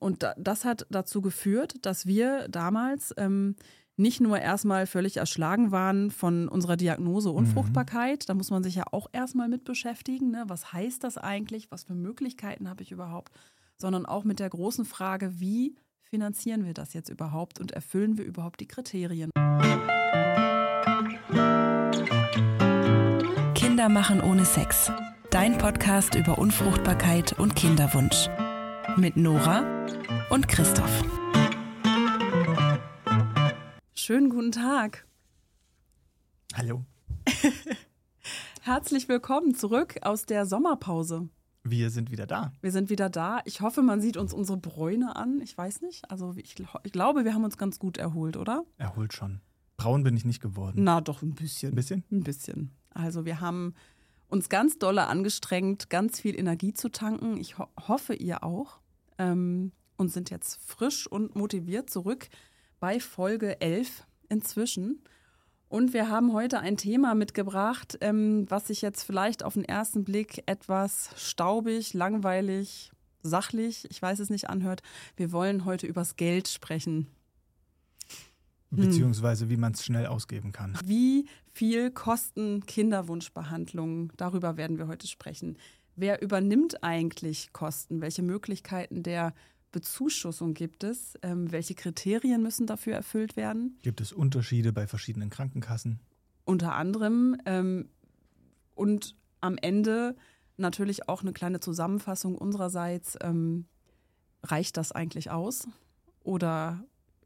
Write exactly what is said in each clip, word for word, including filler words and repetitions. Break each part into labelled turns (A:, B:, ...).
A: und da, das hat dazu geführt, dass wir damals ähm, nicht nur erstmal völlig erschlagen waren von unserer Diagnose Unfruchtbarkeit, mhm. da muss man sich ja auch erstmal mit beschäftigen, ne? Was heißt das eigentlich, was für Möglichkeiten habe ich überhaupt, sondern auch mit der großen Frage, wie finanzieren wir das jetzt überhaupt und erfüllen wir überhaupt die Kriterien?
B: Kinder machen ohne Sex. Dein Podcast über Unfruchtbarkeit und Kinderwunsch. Mit Nora und Christoph.
A: Schönen guten Tag.
C: Hallo.
A: Herzlich willkommen zurück aus der Sommerpause.
C: Wir sind wieder da.
A: Wir sind wieder da. Ich hoffe, man sieht uns unsere Bräune an. Ich weiß nicht. Also ich, ich glaube, wir haben uns ganz gut erholt, oder?
C: Erholt schon. Braun bin ich nicht geworden.
A: Na doch, ein bisschen.
C: Ein bisschen?
A: Ein bisschen. Also wir haben uns ganz dolle angestrengt, ganz viel Energie zu tanken. Ich ho- hoffe, ihr auch. Ähm, und sind jetzt frisch und motiviert zurück bei Folge elf inzwischen. Und wir haben heute ein Thema mitgebracht, ähm, was sich jetzt vielleicht auf den ersten Blick etwas staubig, langweilig, sachlich, ich weiß es nicht, anhört. Wir wollen heute übers Geld sprechen.
C: Beziehungsweise wie man es schnell ausgeben kann.
A: Wie viel kosten Kinderwunschbehandlungen? Darüber werden wir heute sprechen. Wer übernimmt eigentlich Kosten? Welche Möglichkeiten der Bezuschussung gibt es? Ähm, welche Kriterien müssen dafür erfüllt werden?
C: Gibt es Unterschiede bei verschiedenen Krankenkassen?
A: Unter anderem. Ähm, und am Ende natürlich auch eine kleine Zusammenfassung unsererseits. Ähm, reicht das eigentlich aus? Oder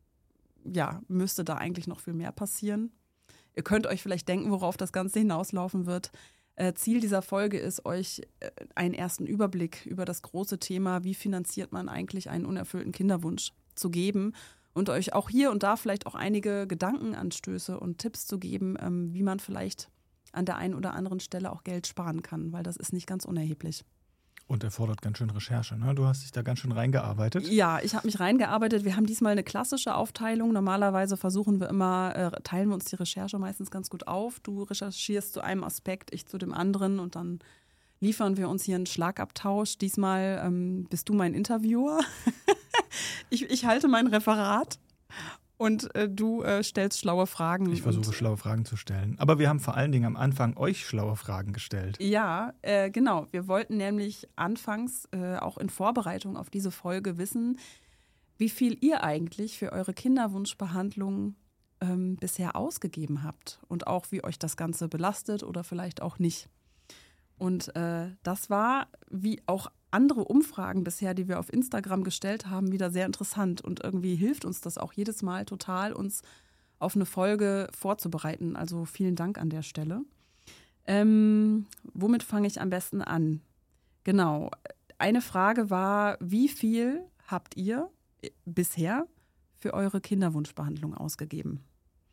A: ja, müsste da eigentlich noch viel mehr passieren? Ihr könnt euch vielleicht denken, worauf das Ganze hinauslaufen wird. Äh, Ziel dieser Folge ist, euch äh, einen ersten Überblick über das große Thema, wie finanziert man eigentlich einen unerfüllten Kinderwunsch, zu geben und euch auch hier und da vielleicht auch einige Gedankenanstöße und Tipps zu geben, ähm, wie man vielleicht an der einen oder anderen Stelle auch Geld sparen kann, weil das ist nicht ganz unerheblich.
C: Und erfordert ganz schön Recherche, ne? Du hast dich da ganz schön reingearbeitet.
A: Ja, ich habe mich reingearbeitet. Wir haben diesmal eine klassische Aufteilung. Normalerweise versuchen wir immer, äh, teilen wir uns die Recherche meistens ganz gut auf. Du recherchierst zu einem Aspekt, ich zu dem anderen und dann liefern wir uns hier einen Schlagabtausch. Diesmal ähm, bist du mein Interviewer. ich, ich halte mein Referat. Und äh, du äh, stellst schlaue Fragen.
C: Ich versuche, schlaue Fragen zu stellen. Aber wir haben vor allen Dingen am Anfang euch schlaue Fragen gestellt.
A: Ja, äh, genau. Wir wollten nämlich anfangs äh, auch in Vorbereitung auf diese Folge wissen, wie viel ihr eigentlich für eure Kinderwunschbehandlung ähm, bisher ausgegeben habt. Und auch, wie euch das Ganze belastet oder vielleicht auch nicht. Und äh, das war, wie auch andere Umfragen bisher, die wir auf Instagram gestellt haben, wieder sehr interessant. Und irgendwie hilft uns das auch jedes Mal total, uns auf eine Folge vorzubereiten. Also vielen Dank an der Stelle. Ähm, womit fange ich am besten an? Genau, eine Frage war, wie viel habt ihr bisher für eure Kinderwunschbehandlung ausgegeben?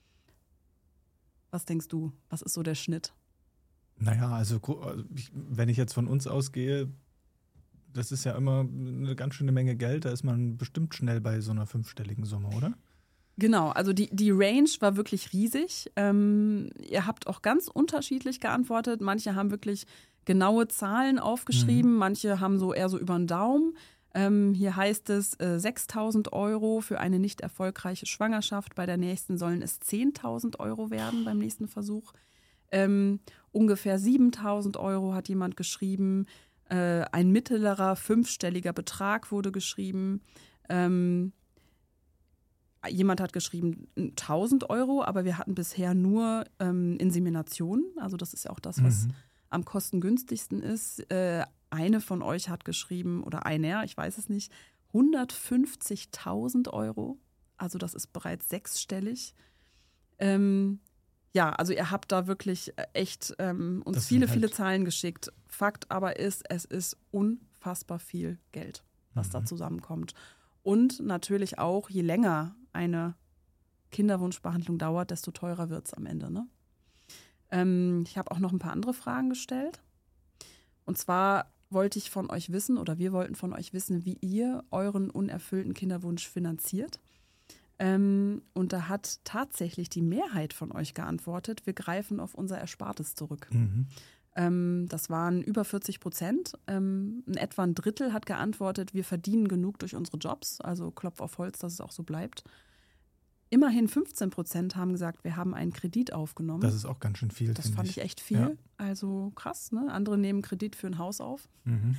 A: Was denkst du? Was ist so der Schnitt?
C: Naja, also wenn ich jetzt von uns ausgehe, das ist ja immer eine ganz schöne Menge Geld. Da ist man bestimmt schnell bei so einer fünfstelligen Summe, oder?
A: Genau, also die, die Range war wirklich riesig. Ähm, ihr habt auch ganz unterschiedlich geantwortet. Manche haben wirklich genaue Zahlen aufgeschrieben, mhm. manche haben so eher so über den Daumen. Ähm, hier heißt es äh, sechstausend Euro für eine nicht erfolgreiche Schwangerschaft. Bei der nächsten sollen es zehntausend Euro werden beim nächsten Versuch. Ähm, ungefähr siebentausend Euro hat jemand geschrieben. Äh, ein mittlerer fünfstelliger Betrag wurde geschrieben. Ähm, jemand hat geschrieben tausend Euro, aber wir hatten bisher nur ähm, Insemination. Also das ist ja auch das, was mhm. am kostengünstigsten ist. Äh, eine von euch hat geschrieben, oder einer, ich weiß es nicht, hundertfünfzigtausend Euro. Also das ist bereits sechsstellig. Ähm, Ja, also ihr habt da wirklich echt ähm, uns viele, halt viele Zahlen geschickt. Fakt aber ist, es ist unfassbar viel Geld, was mhm. da zusammenkommt. Und natürlich auch, je länger eine Kinderwunschbehandlung dauert, desto teurer wird es am Ende. Ne? Ähm, ich habe auch noch ein paar andere Fragen gestellt. Und zwar wollte ich von euch wissen, oder wir wollten von euch wissen, wie ihr euren unerfüllten Kinderwunsch finanziert. Ähm, und da hat tatsächlich die Mehrheit von euch geantwortet, wir greifen auf unser Erspartes zurück.
C: Mhm.
A: Ähm, das waren über vierzig Prozent. Ähm, in etwa ein Drittel hat geantwortet, wir verdienen genug durch unsere Jobs. Also Klopf auf Holz, dass es auch so bleibt. Immerhin fünfzehn Prozent haben gesagt, wir haben einen Kredit aufgenommen.
C: Das ist auch ganz schön viel,
A: Das fand ich echt viel.
C: Ja.
A: Also krass, ne? Andere nehmen Kredit für ein Haus auf.
C: Mhm.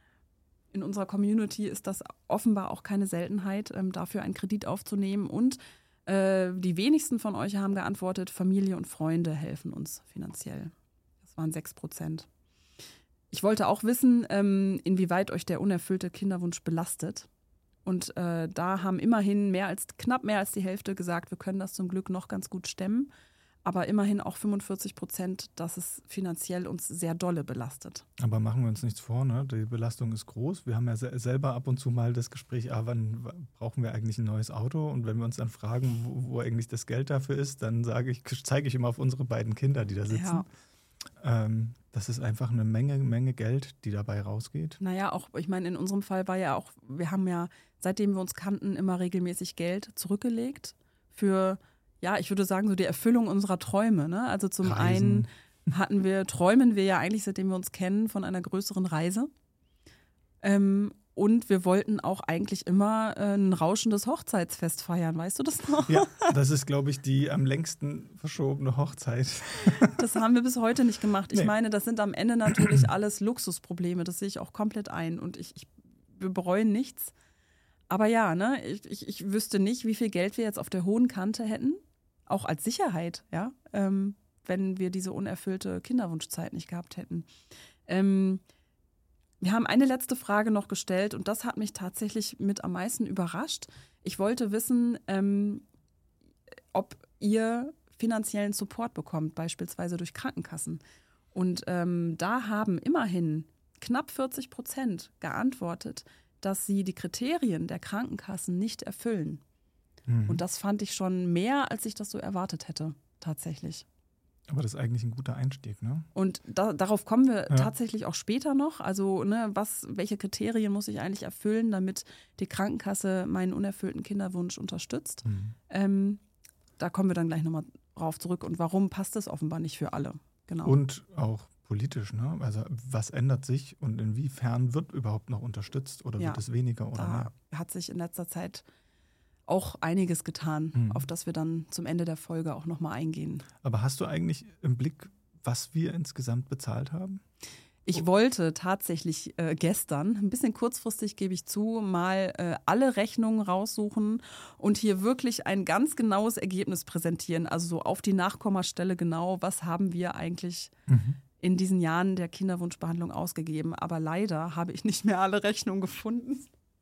A: In unserer Community ist das offenbar auch keine Seltenheit, ähm, dafür einen Kredit aufzunehmen. Und äh, die wenigsten von euch haben geantwortet, Familie und Freunde helfen uns finanziell. Das waren sechs Prozent. Ich wollte auch wissen, ähm, inwieweit euch der unerfüllte Kinderwunsch belastet. Und äh, da haben immerhin mehr als, knapp mehr als die Hälfte gesagt, wir können das zum Glück noch ganz gut stemmen. Aber immerhin auch fünfundvierzig Prozent, dass es finanziell uns sehr dolle belastet.
C: Aber machen wir uns nichts vor, ne? Die Belastung ist groß. Wir haben ja se- selber ab und zu mal das Gespräch, ah, wann w- brauchen wir eigentlich ein neues Auto? Und wenn wir uns dann fragen, wo, wo eigentlich das Geld dafür ist, dann sage ich, zeige ich immer auf unsere beiden Kinder, die da sitzen.
A: Ja.
C: Ähm, das ist einfach eine Menge, Menge Geld, die dabei rausgeht.
A: Naja, auch, ich meine, in unserem Fall war ja auch, wir haben ja, seitdem wir uns kannten, immer regelmäßig Geld zurückgelegt für, ja, ich würde sagen, so die Erfüllung unserer Träume. Ne? Also zum
C: Reisen.
A: einen hatten wir, träumen wir ja eigentlich, seitdem wir uns kennen, von einer größeren Reise. Ähm, und wir wollten auch eigentlich immer äh, ein rauschendes Hochzeitsfest feiern, weißt du das noch?
C: Ja, das ist, glaube ich, die am längsten verschobene Hochzeit.
A: Das haben wir bis heute nicht gemacht. Ich
C: Nee.
A: meine, das sind am Ende natürlich alles Luxusprobleme. Das sehe ich auch komplett ein. Und ich, ich wir bereuen nichts. Aber ja, ne, ich, ich, ich wüsste nicht, wie viel Geld wir jetzt auf der hohen Kante hätten. Auch als Sicherheit, ja, ähm, wenn wir diese unerfüllte Kinderwunschzeit nicht gehabt hätten. Ähm, wir haben eine letzte Frage noch gestellt und das hat mich tatsächlich mit am meisten überrascht. Ich wollte wissen, ähm, ob ihr finanziellen Support bekommt, beispielsweise durch Krankenkassen. Und ähm, da haben immerhin knapp vierzig Prozent geantwortet, dass sie die Kriterien der Krankenkassen nicht erfüllen.
C: Mhm.
A: Und das fand ich schon mehr, als ich das so erwartet hätte, tatsächlich.
C: Aber das ist eigentlich ein guter Einstieg, ne?
A: Und da, darauf kommen wir
C: Ja.
A: tatsächlich auch später noch. Also, ne, was, welche Kriterien muss ich eigentlich erfüllen, damit die Krankenkasse meinen unerfüllten Kinderwunsch unterstützt?
C: Mhm.
A: Ähm, da kommen wir dann gleich nochmal drauf zurück. Und warum passt es offenbar nicht für alle? Genau.
C: Und auch politisch, ne? Also was ändert sich und inwiefern wird überhaupt noch unterstützt oder
A: Ja,
C: wird es weniger oder mehr?
A: da hat sich in letzter Zeit auch einiges getan,
C: Mhm.
A: auf das wir dann zum Ende der Folge auch nochmal eingehen.
C: Aber hast du eigentlich im Blick, was wir insgesamt bezahlt haben?
A: Ich wollte tatsächlich äh, gestern, ein bisschen kurzfristig gebe ich zu, mal äh, alle Rechnungen raussuchen und hier wirklich ein ganz genaues Ergebnis präsentieren. Also so auf die Nachkommastelle genau, was haben wir eigentlich
C: Mhm.
A: in diesen Jahren der Kinderwunschbehandlung ausgegeben. Aber leider habe ich nicht mehr alle Rechnungen gefunden.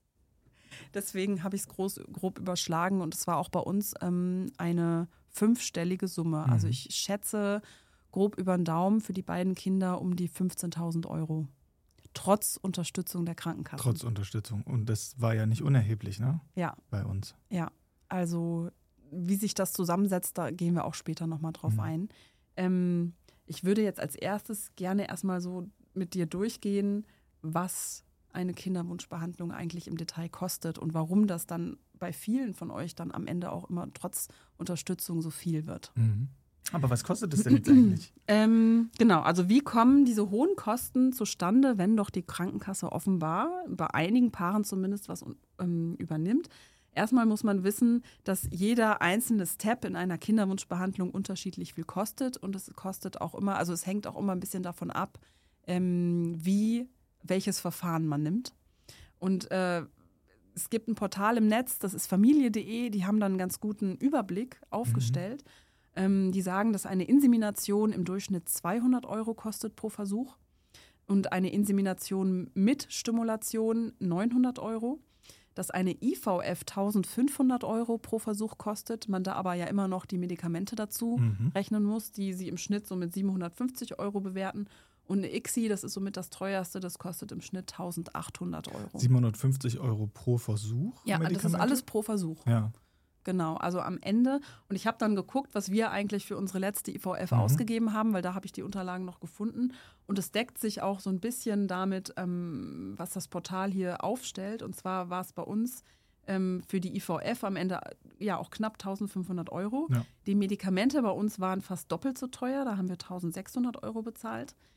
A: Deswegen habe ich es groß, grob überschlagen und es war auch bei uns ähm, eine fünfstellige Summe. Also
C: Mhm.
A: ich schätze grob über den Daumen für die beiden Kinder um die fünfzehntausend Euro. Trotz Unterstützung der Krankenkasse.
C: Trotz Unterstützung. Und das war ja nicht unerheblich, ne?
A: Ja,
C: Bei uns.
A: ja. Also wie sich das zusammensetzt, da gehen wir auch später nochmal drauf
C: Mhm.
A: ein. Ähm, ich würde jetzt als erstes gerne erstmal so mit dir durchgehen, was eine Kinderwunschbehandlung eigentlich im Detail kostet und warum das dann bei vielen von euch dann am Ende auch immer trotz Unterstützung so viel wird.
C: Mhm. Aber was kostet es denn jetzt eigentlich?
A: Ähm, genau, also wie kommen diese hohen Kosten zustande, wenn doch die Krankenkasse offenbar bei einigen Paaren zumindest was ähm, übernimmt? Erstmal muss man wissen, dass jeder einzelne Step in einer Kinderwunschbehandlung unterschiedlich viel kostet und es kostet auch immer, also es hängt auch immer ein bisschen davon ab, ähm, wie, welches Verfahren man nimmt. Und äh, es gibt ein Portal im Netz, das ist familie punkt de, die haben dann einen ganz guten Überblick aufgestellt. Ähm, die sagen, dass eine Insemination im Durchschnitt zweihundert Euro kostet pro Versuch und eine Insemination mit Stimulation neunhundert Euro. Dass eine I V F eintausendfünfhundert Euro pro Versuch kostet, man da aber ja immer noch die Medikamente dazu
C: Mhm.
A: rechnen muss, die sie im Schnitt so mit siebenhundertfünfzig Euro bewerten. Und eine I C S I, das ist somit das teuerste, das kostet im Schnitt eintausendachthundert Euro.
C: siebenhundertfünfzig Euro pro Versuch?
A: Ja, das ist
C: Medikamente?
A: alles pro Versuch.
C: Ja.
A: Genau, also am Ende. Und ich habe dann geguckt, was wir eigentlich für unsere letzte I V F
C: Mhm.
A: ausgegeben haben, weil da habe ich die Unterlagen noch gefunden. Und es deckt sich auch so ein bisschen damit, ähm, was das Portal hier aufstellt. Und zwar war es bei uns ähm, für die I V F am Ende ja auch knapp eintausendfünfhundert Euro.
C: Ja.
A: Die Medikamente bei uns waren fast doppelt so teuer, da haben wir eintausendsechshundert Euro bezahlt.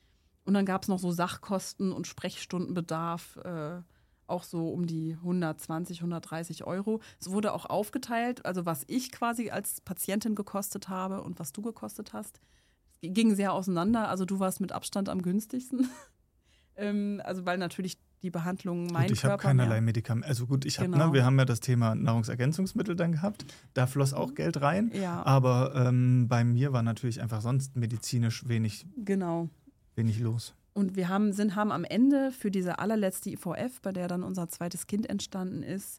A: Und dann gab es noch so Sachkosten und Sprechstundenbedarf, äh, auch so um die hundertzwanzig, hundertdreißig Euro. Es wurde auch aufgeteilt, also was ich quasi als Patientin gekostet habe und was du gekostet hast. Es ging sehr auseinander, also du warst mit Abstand am günstigsten. ähm, also weil natürlich die Behandlung mein
C: gut, ich
A: Körper
C: habe keinerlei
A: mehr.
C: Medikamente. Also gut, ich hab,
A: Genau.
C: ne, wir haben ja das Thema Nahrungsergänzungsmittel dann gehabt. Da floss auch Geld rein.
A: Ja.
C: Aber ähm, bei mir war natürlich einfach sonst medizinisch wenig,
A: Genau.
C: wenig los.
A: Und wir haben, sind, haben am Ende für diese allerletzte I V F, bei der dann unser zweites Kind entstanden ist,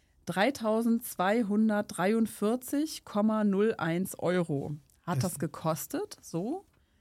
A: dreitausendzweihundertdreiundvierzig Komma null eins Euro hat das gekostet. So.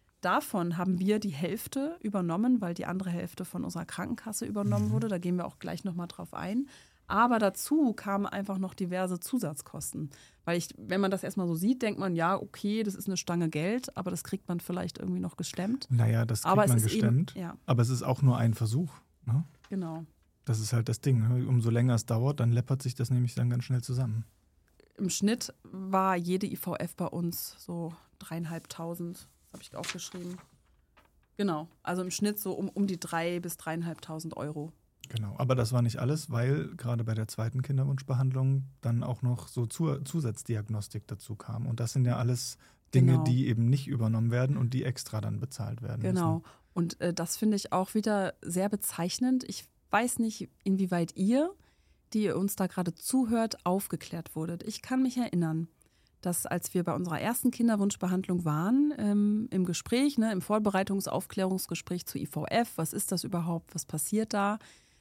A: Davon haben wir die Hälfte übernommen, weil die andere Hälfte von unserer Krankenkasse übernommen
C: Mhm.
A: wurde. Da gehen wir auch gleich nochmal drauf ein. Aber dazu kamen einfach noch diverse Zusatzkosten. Weil ich, wenn man das erstmal so sieht, denkt man, ja, okay, das ist eine Stange Geld, aber das kriegt man vielleicht irgendwie noch gestemmt.
C: Naja, das kriegt
A: Aber es
C: man
A: ist
C: gestemmt.
A: eben, ja,
C: Aber es ist auch nur ein Versuch. Ne?
A: genau.
C: Das ist halt das Ding. Ne? Umso länger es dauert, dann läppert sich das nämlich dann ganz schnell zusammen.
A: Im Schnitt war jede I V F bei uns so dreieinhalbtausend, das habe ich aufgeschrieben. Genau, also im Schnitt so um, um die drei bis dreieinhalbtausend Euro.
C: Genau, aber das war nicht alles, weil gerade bei der zweiten Kinderwunschbehandlung dann auch noch so Zu- Zusatzdiagnostik dazu kam. Und das sind ja alles Dinge,
A: Genau.
C: die eben nicht übernommen werden und die extra dann bezahlt werden
A: Genau.
C: müssen.
A: Und äh, das finde ich auch wieder sehr bezeichnend. Ich weiß nicht, inwieweit ihr, die ihr uns da gerade zuhört, aufgeklärt wurdet. Ich kann mich erinnern, dass als wir bei unserer ersten Kinderwunschbehandlung waren, ähm, im Gespräch, ne, im Vorbereitungs-Aufklärungsgespräch zu I V F, was ist das überhaupt, was passiert da?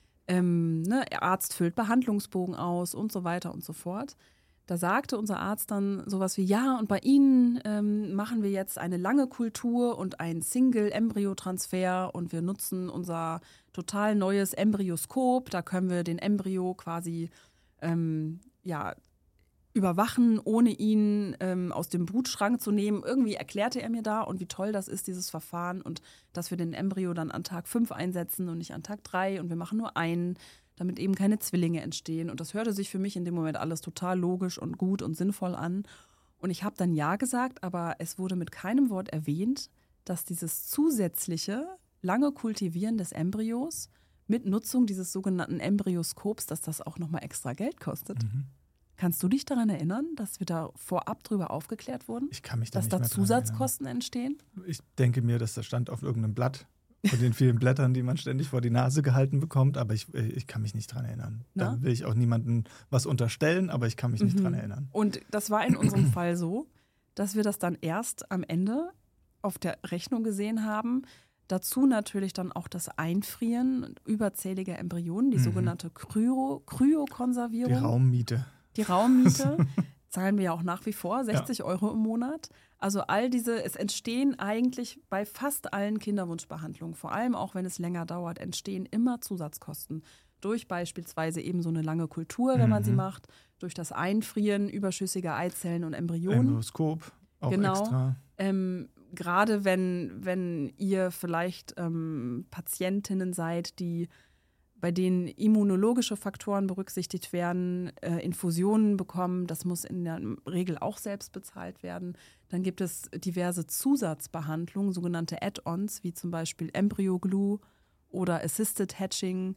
A: Ähm, ne, der Arzt füllt Behandlungsbogen aus und so weiter und so fort. Da sagte unser Arzt dann sowas wie, ja, und bei Ihnen ähm, machen wir jetzt eine lange Kultur und einen Single-Embryotransfer und wir nutzen unser total neues Embryoskop. Da können wir den Embryo quasi ähm, ja, überwachen, ohne ihn ähm, aus dem Brutschrank zu nehmen. Irgendwie erklärte er mir da und wie toll das ist, dieses Verfahren und dass wir den Embryo dann an Tag fünf einsetzen und nicht an Tag drei und wir machen nur einen, damit eben keine Zwillinge entstehen. Und das hörte sich für mich in dem Moment alles total logisch und gut und sinnvoll an. Und ich habe dann ja gesagt, aber es wurde mit keinem Wort erwähnt, dass dieses zusätzliche, lange Kultivieren des Embryos mit Nutzung dieses sogenannten Embryoskops, dass das auch nochmal extra Geld kostet.
C: Mhm.
A: Kannst du dich daran erinnern, dass wir da vorab drüber aufgeklärt wurden?
C: Ich kann mich da
A: dass
C: nicht
A: da
C: mehr dran
A: Zusatzkosten entstehen?
C: erinnern. Ich denke mir, dass das stand auf irgendeinem Blatt von den vielen Blättern, die man ständig vor die Nase gehalten bekommt, aber ich, ich kann mich nicht dran erinnern.
A: Na?
C: Da will ich auch niemandem was unterstellen, aber ich kann mich nicht
A: Mhm.
C: dran erinnern.
A: Und das war in unserem Fall so, dass wir das dann erst am Ende auf der Rechnung gesehen haben. Dazu natürlich dann auch das Einfrieren überzähliger Embryonen, die
C: Mhm.
A: sogenannte Kryo, Kryokonservierung.
C: Die Raummiete.
A: Die Raummiete zahlen wir ja auch nach wie vor, sechzig Euro im Monat. Also all diese, es entstehen eigentlich bei fast allen Kinderwunschbehandlungen, vor allem auch wenn es länger dauert, entstehen immer Zusatzkosten. Durch beispielsweise eben so eine lange Kultur, wenn man sie
C: Mhm.
A: macht, durch das Einfrieren überschüssiger Eizellen und Embryonen.
C: Embryoskop, auch
A: Genau.
C: extra.
A: Ähm, gerade wenn, wenn ihr vielleicht ähm, Patientinnen seid, die bei denen immunologische Faktoren berücksichtigt werden, äh, Infusionen bekommen, das muss in der Regel auch selbst bezahlt werden. Dann gibt es diverse Zusatzbehandlungen, sogenannte Add-ons, wie zum Beispiel Embryo-Glue oder Assisted Hatching.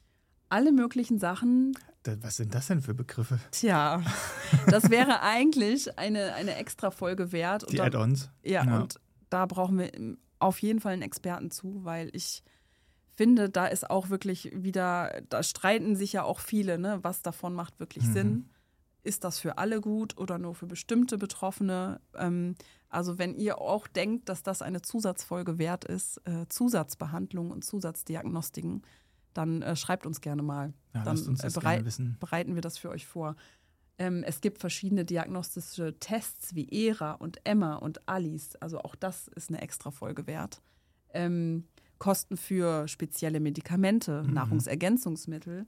A: Alle möglichen Sachen.
C: Da- Was sind das denn für Begriffe?
A: Tja, das wäre eigentlich eine, eine extra Folge wert. Und
C: Die
A: da-
C: Add-ons?
A: Ja,
C: Ja.
A: und da brauchen wir auf jeden Fall einen Experten zu, weil ich finde, da ist auch wirklich wieder, da streiten sich ja auch viele, ne, was davon macht wirklich
C: Mhm.
A: Sinn. Ist das für alle gut oder nur für bestimmte Betroffene? Ähm, also wenn ihr auch denkt, dass das eine Zusatzfolge wert ist, äh, Zusatzbehandlungen und Zusatzdiagnostiken, dann äh, schreibt uns gerne mal.
C: Ja,
A: dann
C: lasst uns das
A: äh,
C: gerne wissen.
A: bereiten wir das für euch vor. Ähm, es gibt verschiedene diagnostische Tests wie E R A und Emma und Alice. Also auch das ist eine extra Folge wert. Ähm, Kosten für spezielle Medikamente,
C: Mhm.
A: Nahrungsergänzungsmittel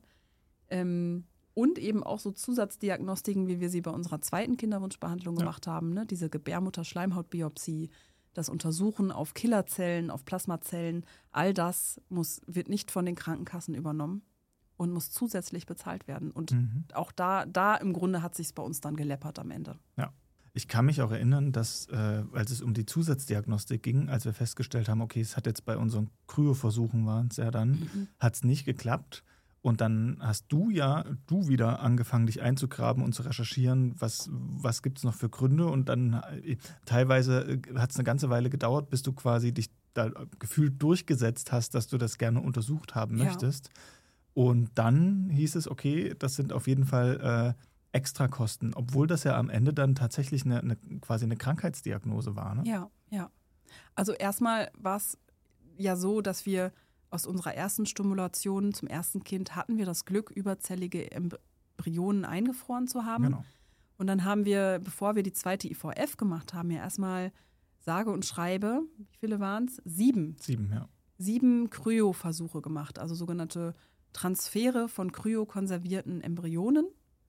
A: ähm, und eben auch so Zusatzdiagnostiken, wie wir sie bei unserer zweiten Kinderwunschbehandlung
C: Ja.
A: gemacht haben. Ne? Diese Gebärmutter-Schleimhautbiopsie, das Untersuchen auf Killerzellen, auf Plasmazellen. All das muss, wird nicht von den Krankenkassen übernommen und muss zusätzlich bezahlt werden. Und
C: Mhm.
A: auch da, da im Grunde hat sich es bei uns dann geleppert am Ende.
C: Ich kann mich auch erinnern, dass, äh, als es um die Zusatzdiagnostik ging, als wir festgestellt haben, okay, es hat jetzt bei unseren Kryoversuchen waren es ja dann, mhm. hat es nicht geklappt. Und dann hast du ja, du wieder angefangen, dich einzugraben und zu recherchieren, was, was gibt es noch für Gründe. Und dann äh, teilweise hat es eine ganze Weile gedauert, bis du quasi dich da gefühlt durchgesetzt hast, dass du das gerne untersucht haben
A: Ja.
C: möchtest. Und dann hieß es, okay, das sind auf jeden Fall äh, Extrakosten, obwohl das ja am Ende dann tatsächlich eine, eine quasi eine Krankheitsdiagnose war. Ne?
A: Ja, ja. Also erstmal war es ja so, dass wir aus unserer ersten Stimulation zum ersten Kind hatten wir das Glück, überzellige Embryonen eingefroren zu haben.
C: Genau.
A: Und dann haben wir, bevor wir die zweite I V F gemacht haben, ja erstmal sage und schreibe, wie viele waren es? Sieben.
C: Sieben, ja.
A: Sieben Kryoversuche gemacht, also sogenannte Transfere von kryokonservierten Embryonen.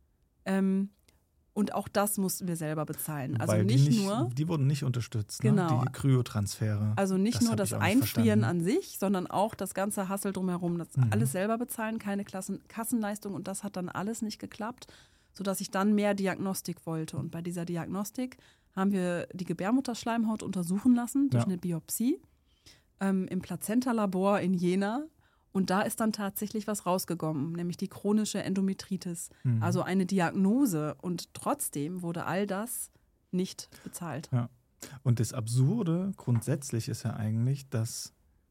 A: Ähm, und auch das mussten wir selber bezahlen. Also
C: Weil
A: nicht,
C: die nicht
A: nur,
C: die wurden nicht unterstützt,
A: Genau.
C: ne? Die Kryotransfere.
A: also nicht
C: Das
A: nur
C: hab
A: das
C: ich auch nicht
A: Einfrieren
C: verstanden.
A: an sich, sondern auch das ganze Hassel drumherum, das
C: Mhm.
A: alles selber bezahlen, keine Klassen, Kassenleistung, und das hat dann alles nicht geklappt, sodass ich dann mehr Diagnostik wollte. Und bei dieser Diagnostik haben wir die Gebärmutterschleimhaut untersuchen lassen durch
C: Ja.
A: eine Biopsie ähm, im Plazenta-Labor in Jena. Und da ist dann tatsächlich was rausgekommen, nämlich die chronische Endometritis,
C: Mhm.
A: also eine Diagnose. Und trotzdem wurde all das nicht bezahlt.
C: Ja. Und das Absurde grundsätzlich ist ja eigentlich, dass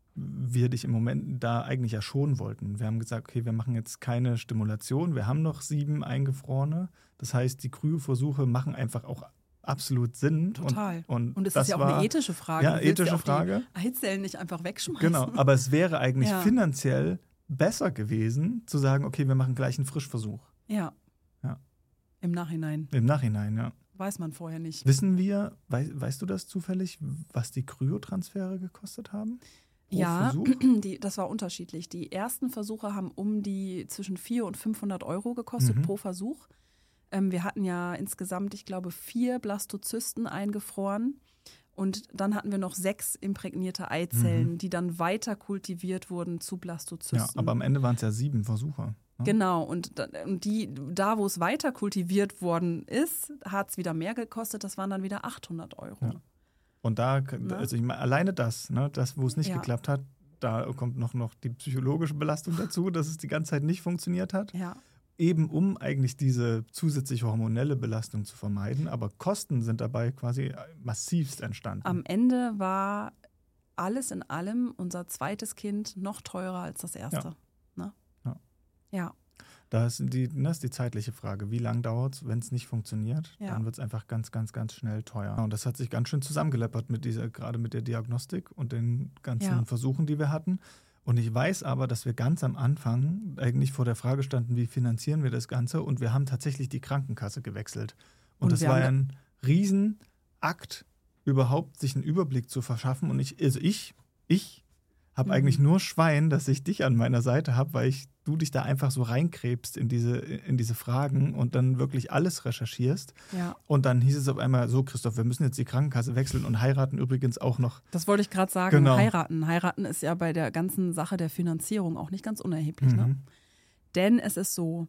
C: wir dich im Moment da eigentlich ja schonen wollten. Wir haben gesagt, okay, wir machen jetzt keine Stimulation, wir haben noch sieben eingefrorene. Das heißt, die Kryoversuche machen einfach auch absolut Sinn.
A: Total.
C: Und, und,
A: Und es
C: das
A: ist ja auch
C: war,
A: eine ethische Frage.
C: Ja,
A: Du willst
C: ethische
A: ja auch
C: Frage.
A: Die Eizellen nicht einfach wegschmeißen.
C: Genau, aber es wäre eigentlich
A: Ja.
C: finanziell besser gewesen, zu sagen, okay, wir machen gleich einen Frischversuch.
A: Ja.
C: Ja.
A: Im Nachhinein.
C: Im Nachhinein, ja.
A: Weiß man vorher nicht.
C: Wissen wir, wei weißt du das zufällig, was die Kryotransfere gekostet haben? Pro
A: Ja,
C: Versuch?
A: die, das war unterschiedlich. Die ersten Versuche haben um die zwischen vierhundert und fünfhundert Euro gekostet
C: Mhm.
A: pro Versuch. Ähm, wir hatten ja insgesamt, ich glaube, vier Blastozysten eingefroren. Und dann hatten wir noch sechs imprägnierte Eizellen,
C: Mhm.
A: die dann weiter kultiviert wurden zu Blastozysten.
C: Ja, aber am Ende waren es ja sieben Versuche. Ne?
A: Genau, und da, und die, da, wo es weiter kultiviert worden ist, hat es wieder mehr gekostet. Das waren dann wieder achthundert Euro.
C: Ja. Und da,
A: Ne?
C: also ich meine, alleine das, ne, das, wo es nicht
A: Ja.
C: geklappt hat, da kommt noch, noch die psychologische Belastung dazu, dass es die ganze Zeit nicht funktioniert hat.
A: Ja.
C: Eben um eigentlich diese zusätzliche hormonelle Belastung zu vermeiden. Aber Kosten sind dabei quasi massivst entstanden.
A: Am Ende war alles in allem unser zweites Kind noch teurer als das erste. Ne?
C: Ja.
A: Ja.
C: Da ist die, das ist die zeitliche Frage. Wie lange dauert es, wenn es nicht funktioniert?
A: Ja.
C: Dann wird es einfach ganz, ganz, ganz schnell teuer. Und das hat sich ganz schön zusammengeleppert mit dieser, gerade mit der Diagnostik und den ganzen
A: Ja.
C: Versuchen, die wir hatten. Und ich weiß aber, dass wir ganz am Anfang eigentlich vor der Frage standen, wie finanzieren wir das Ganze? Und wir haben tatsächlich die Krankenkasse gewechselt. Und,
A: Und
C: das
A: wir
C: war ja
A: haben
C: ein Riesenakt, überhaupt sich einen Überblick zu verschaffen. Und ich, also ich, ich habe
A: Mhm.
C: eigentlich nur Schwein, dass ich dich an meiner Seite habe, weil ich, du dich da einfach so reinkrebst in diese, in diese Fragen und dann wirklich alles recherchierst.
A: Ja.
C: Und dann hieß es auf einmal so, Christoph, wir müssen jetzt die Krankenkasse wechseln und heiraten übrigens auch noch.
A: Das wollte ich gerade sagen.
C: Genau.
A: Heiraten. Heiraten ist ja bei der ganzen Sache der Finanzierung auch nicht ganz unerheblich. Ne?
C: Mhm.
A: Denn es ist so,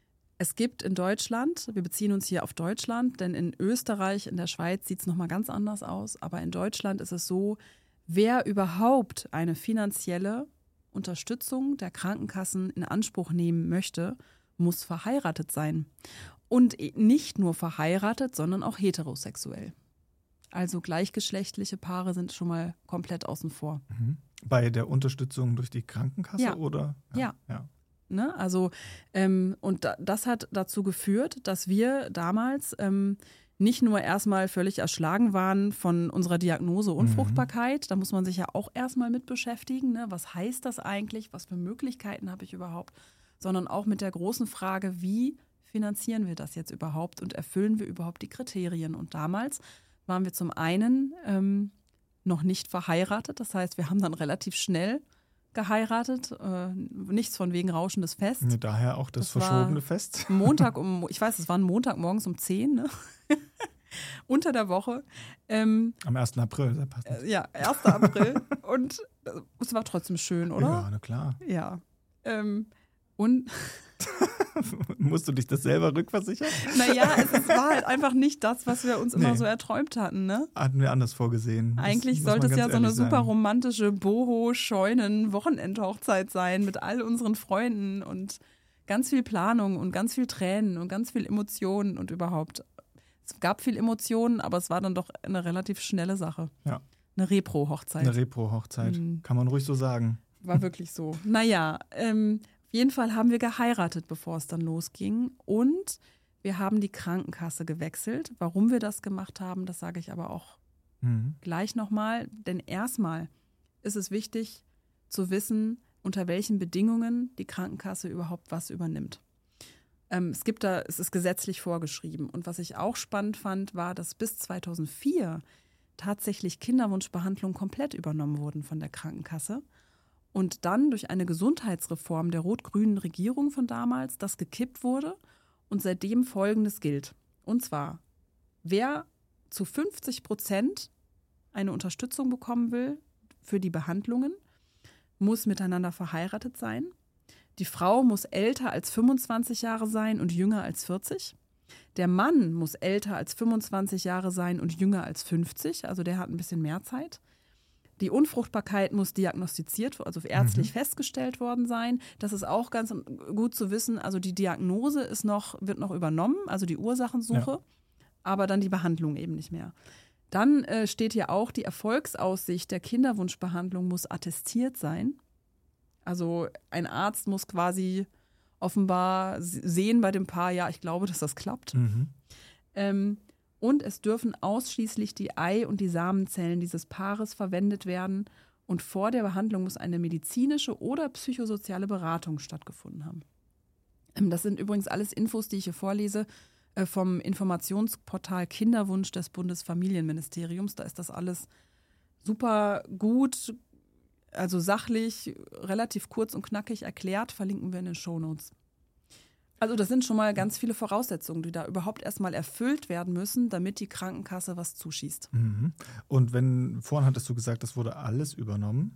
A: es gibt in Deutschland, wir beziehen uns hier auf Deutschland, denn in Österreich, in der Schweiz sieht es nochmal ganz anders aus, aber in Deutschland ist es so, wer überhaupt eine finanzielle Unterstützung der Krankenkassen in Anspruch nehmen möchte, muss verheiratet sein. Und nicht nur verheiratet, sondern auch heterosexuell. Also gleichgeschlechtliche Paare sind schon mal komplett außen vor.
C: Mhm. Bei der Unterstützung durch die Krankenkasse
A: Ja.
C: oder?
A: Ja.
C: ja.
A: Ne? Also, ähm, und da, das hat dazu geführt, dass wir damals ähm, nicht nur erstmal völlig erschlagen waren von unserer Diagnose Unfruchtbarkeit, mhm. da muss man sich ja auch erstmal mit beschäftigen, ne? Was heißt das eigentlich, was für Möglichkeiten habe ich überhaupt, sondern auch mit der großen Frage, wie finanzieren wir das jetzt überhaupt und erfüllen wir überhaupt die Kriterien? Und damals waren wir zum einen ähm, noch nicht verheiratet, das heißt, wir haben dann relativ schnell geheiratet, äh, nichts von wegen rauschendes Fest.
C: Ja, daher auch das,
A: Das
C: verschobene
A: war
C: Fest.
A: Montag um, ich weiß, es war ein Montag morgens um zehn, ne? Unter der Woche. Ähm,
C: Am ersten April, das passt.
A: äh, ja, erster April. Und äh, es war trotzdem schön, oder?
C: Ja, na klar.
A: Ja. Ähm, Und
C: musst du dich das selber rückversichern?
A: Naja, es, es war halt einfach nicht das, was wir uns immer
C: Nee.
A: so erträumt hatten, ne?
C: Hatten wir anders vorgesehen. Das
A: Eigentlich
C: muss
A: sollte
C: man
A: es ja
C: ganz
A: so eine
C: ehrlich
A: super
C: sagen.
A: romantische Boho-Scheunen-Wochenendhochzeit sein mit all unseren Freunden und ganz viel Planung und ganz viel Tränen und ganz viel Emotionen und überhaupt. Es gab viel Emotionen, aber es war dann doch eine relativ schnelle Sache.
C: Ja.
A: Eine Repro-Hochzeit.
C: Eine Repro-Hochzeit,
A: Mhm.
C: kann man ruhig so sagen.
A: War wirklich so. Naja, ähm, auf jeden Fall haben wir geheiratet, bevor es dann losging. Und wir haben die Krankenkasse gewechselt. Warum wir das gemacht haben, das sage ich aber auch
C: Mhm.
A: gleich nochmal. Denn erstmal ist es wichtig zu wissen, unter welchen Bedingungen die Krankenkasse überhaupt was übernimmt. Ähm, es gibt da, es ist gesetzlich vorgeschrieben. Und was ich auch spannend fand, war, dass bis zweitausendvier tatsächlich Kinderwunschbehandlungen komplett übernommen wurden von der Krankenkasse. Und dann durch eine Gesundheitsreform der rot-grünen Regierung von damals das gekippt wurde und seitdem Folgendes gilt. Und zwar, wer zu fünfzig Prozent eine Unterstützung bekommen will für die Behandlungen, muss miteinander verheiratet sein. Die Frau muss älter als fünfundzwanzig Jahre sein und jünger als vierzig. Der Mann muss älter als fünfundzwanzig Jahre sein und jünger als fünfzig, also der hat ein bisschen mehr Zeit. Die Unfruchtbarkeit muss diagnostiziert, also ärztlich mhm. festgestellt worden sein. Das ist auch ganz gut zu wissen. Also die Diagnose ist noch, wird noch übernommen, also die Ursachensuche, ja. aber dann die Behandlung eben nicht mehr. Dann äh, steht hier auch, die Erfolgsaussicht der Kinderwunschbehandlung muss attestiert sein. Also ein Arzt muss quasi offenbar sehen bei dem Paar, ja, ich glaube, dass das klappt.
C: Mhm.
A: Ähm, Und es dürfen ausschließlich die Ei- und die Samenzellen dieses Paares verwendet werden. Und vor der Behandlung muss eine medizinische oder psychosoziale Beratung stattgefunden haben. Das sind übrigens alles Infos, die ich hier vorlese, vom Informationsportal Kinderwunsch des Bundesfamilienministeriums. Da ist das alles super gut, also sachlich, relativ kurz und knackig erklärt. Verlinken wir in den Shownotes. Also das sind schon mal ganz viele Voraussetzungen, die da überhaupt erstmal erfüllt werden müssen, damit die Krankenkasse was zuschießt.
C: Mhm. Und wenn, vorhin hattest du gesagt, das wurde alles übernommen,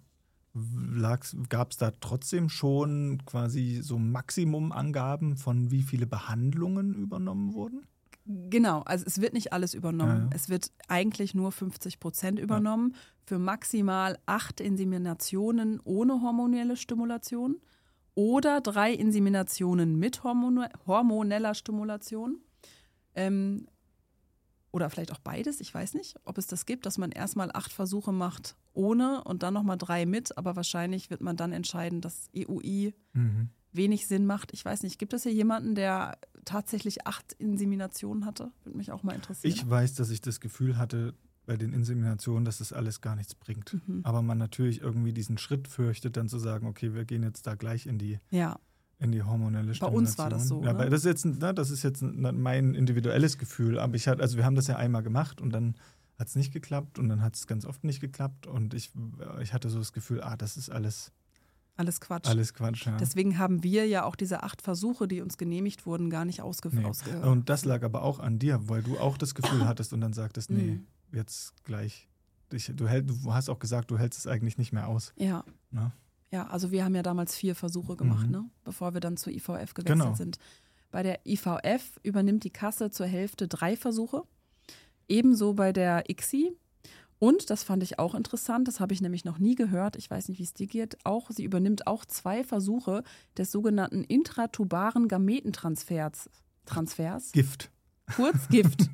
C: gab es da trotzdem schon quasi so Maximumangaben von wie viele Behandlungen übernommen wurden?
A: Genau, also es wird nicht alles übernommen. Ja, ja. Es wird eigentlich nur fünfzig Prozent übernommen ja. für maximal acht Inseminationen ohne hormonelle Stimulation. Oder drei Inseminationen mit hormone- hormoneller Stimulation. Ähm, oder vielleicht auch beides, ich weiß nicht, ob es das gibt, dass man erstmal acht Versuche macht ohne und dann nochmal drei mit. Aber wahrscheinlich wird man dann entscheiden, dass E U I mhm. wenig Sinn macht. Ich weiß nicht, gibt es hier jemanden, der tatsächlich acht Inseminationen hatte? Würde mich auch mal interessieren.
C: Ich weiß, dass ich das Gefühl hatte, bei den Inseminationen, dass das alles gar nichts bringt. Mhm. Aber man natürlich irgendwie diesen Schritt fürchtet, dann zu sagen, okay, wir gehen jetzt da gleich in die,
A: ja.
C: in die hormonelle Stimulation.
A: Bei uns war das so,
C: ja,
A: ne?
C: Das ist jetzt, na, das ist jetzt mein individuelles Gefühl. Aber ich hatte, also wir haben das ja einmal gemacht und dann hat es nicht geklappt und dann hat es ganz oft nicht geklappt. Und ich, ich hatte so das Gefühl, ah, das ist alles
A: Alles Quatsch.
C: Alles Quatsch, ja.
A: Deswegen haben wir ja auch diese acht Versuche, die uns genehmigt wurden, gar nicht ausgeführt.
C: Nee.
A: Ausge-
C: und das lag aber auch an dir, weil du auch das Gefühl hattest und dann sagtest, nee,
A: Mhm.
C: jetzt gleich. Ich, du, hält, du hast auch gesagt, du hältst es eigentlich nicht mehr aus.
A: Ja.
C: Na?
A: Ja, also wir haben ja damals vier Versuche gemacht,
C: Mhm.
A: ne? Bevor wir dann zur I V F gewechselt
C: Genau.
A: sind. Bei der I V F übernimmt die Kasse zur Hälfte drei Versuche. Ebenso bei der I C S I. Und, das fand ich auch interessant, das habe ich nämlich noch nie gehört, ich weiß nicht, wie es dir geht, auch, sie übernimmt auch zwei Versuche des sogenannten intratubaren Gametentransfers. Transfers.
C: Gift.
A: Kurz Gift.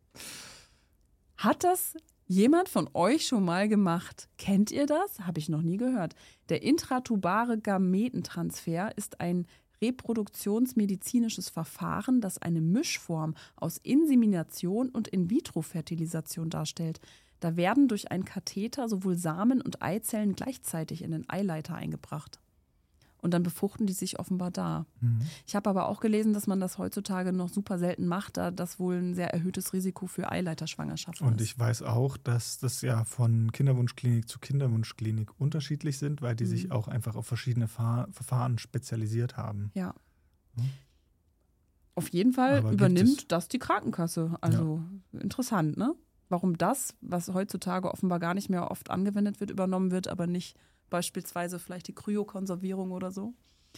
A: Hat das jemand von euch schon mal gemacht? Kennt ihr das? Habe ich noch nie gehört. Der intratubare Gametentransfer ist ein reproduktionsmedizinisches Verfahren, das eine Mischform aus Insemination und In-vitro-Fertilisation darstellt. Da werden durch einen Katheter sowohl Samen und Eizellen gleichzeitig in den Eileiter eingebracht. Und dann befruchten die sich offenbar da.
C: Mhm.
A: Ich habe aber auch gelesen, dass man das heutzutage noch super selten macht, da das wohl ein sehr erhöhtes Risiko für Eileiterschwangerschaften
C: Und
A: ist.
C: ich weiß auch, dass das ja von Kinderwunschklinik zu Kinderwunschklinik unterschiedlich sind, weil die
A: Mhm.
C: sich auch einfach auf verschiedene Fahr- Verfahren spezialisiert haben.
A: Ja.
C: Hm?
A: Auf jeden Fall
C: Aber gibt
A: übernimmt
C: es-
A: das die Krankenkasse. Also interessant, ne? Warum das, was heutzutage offenbar gar nicht mehr oft angewendet wird, übernommen wird, aber nicht beispielsweise vielleicht die Kryokonservierung oder so.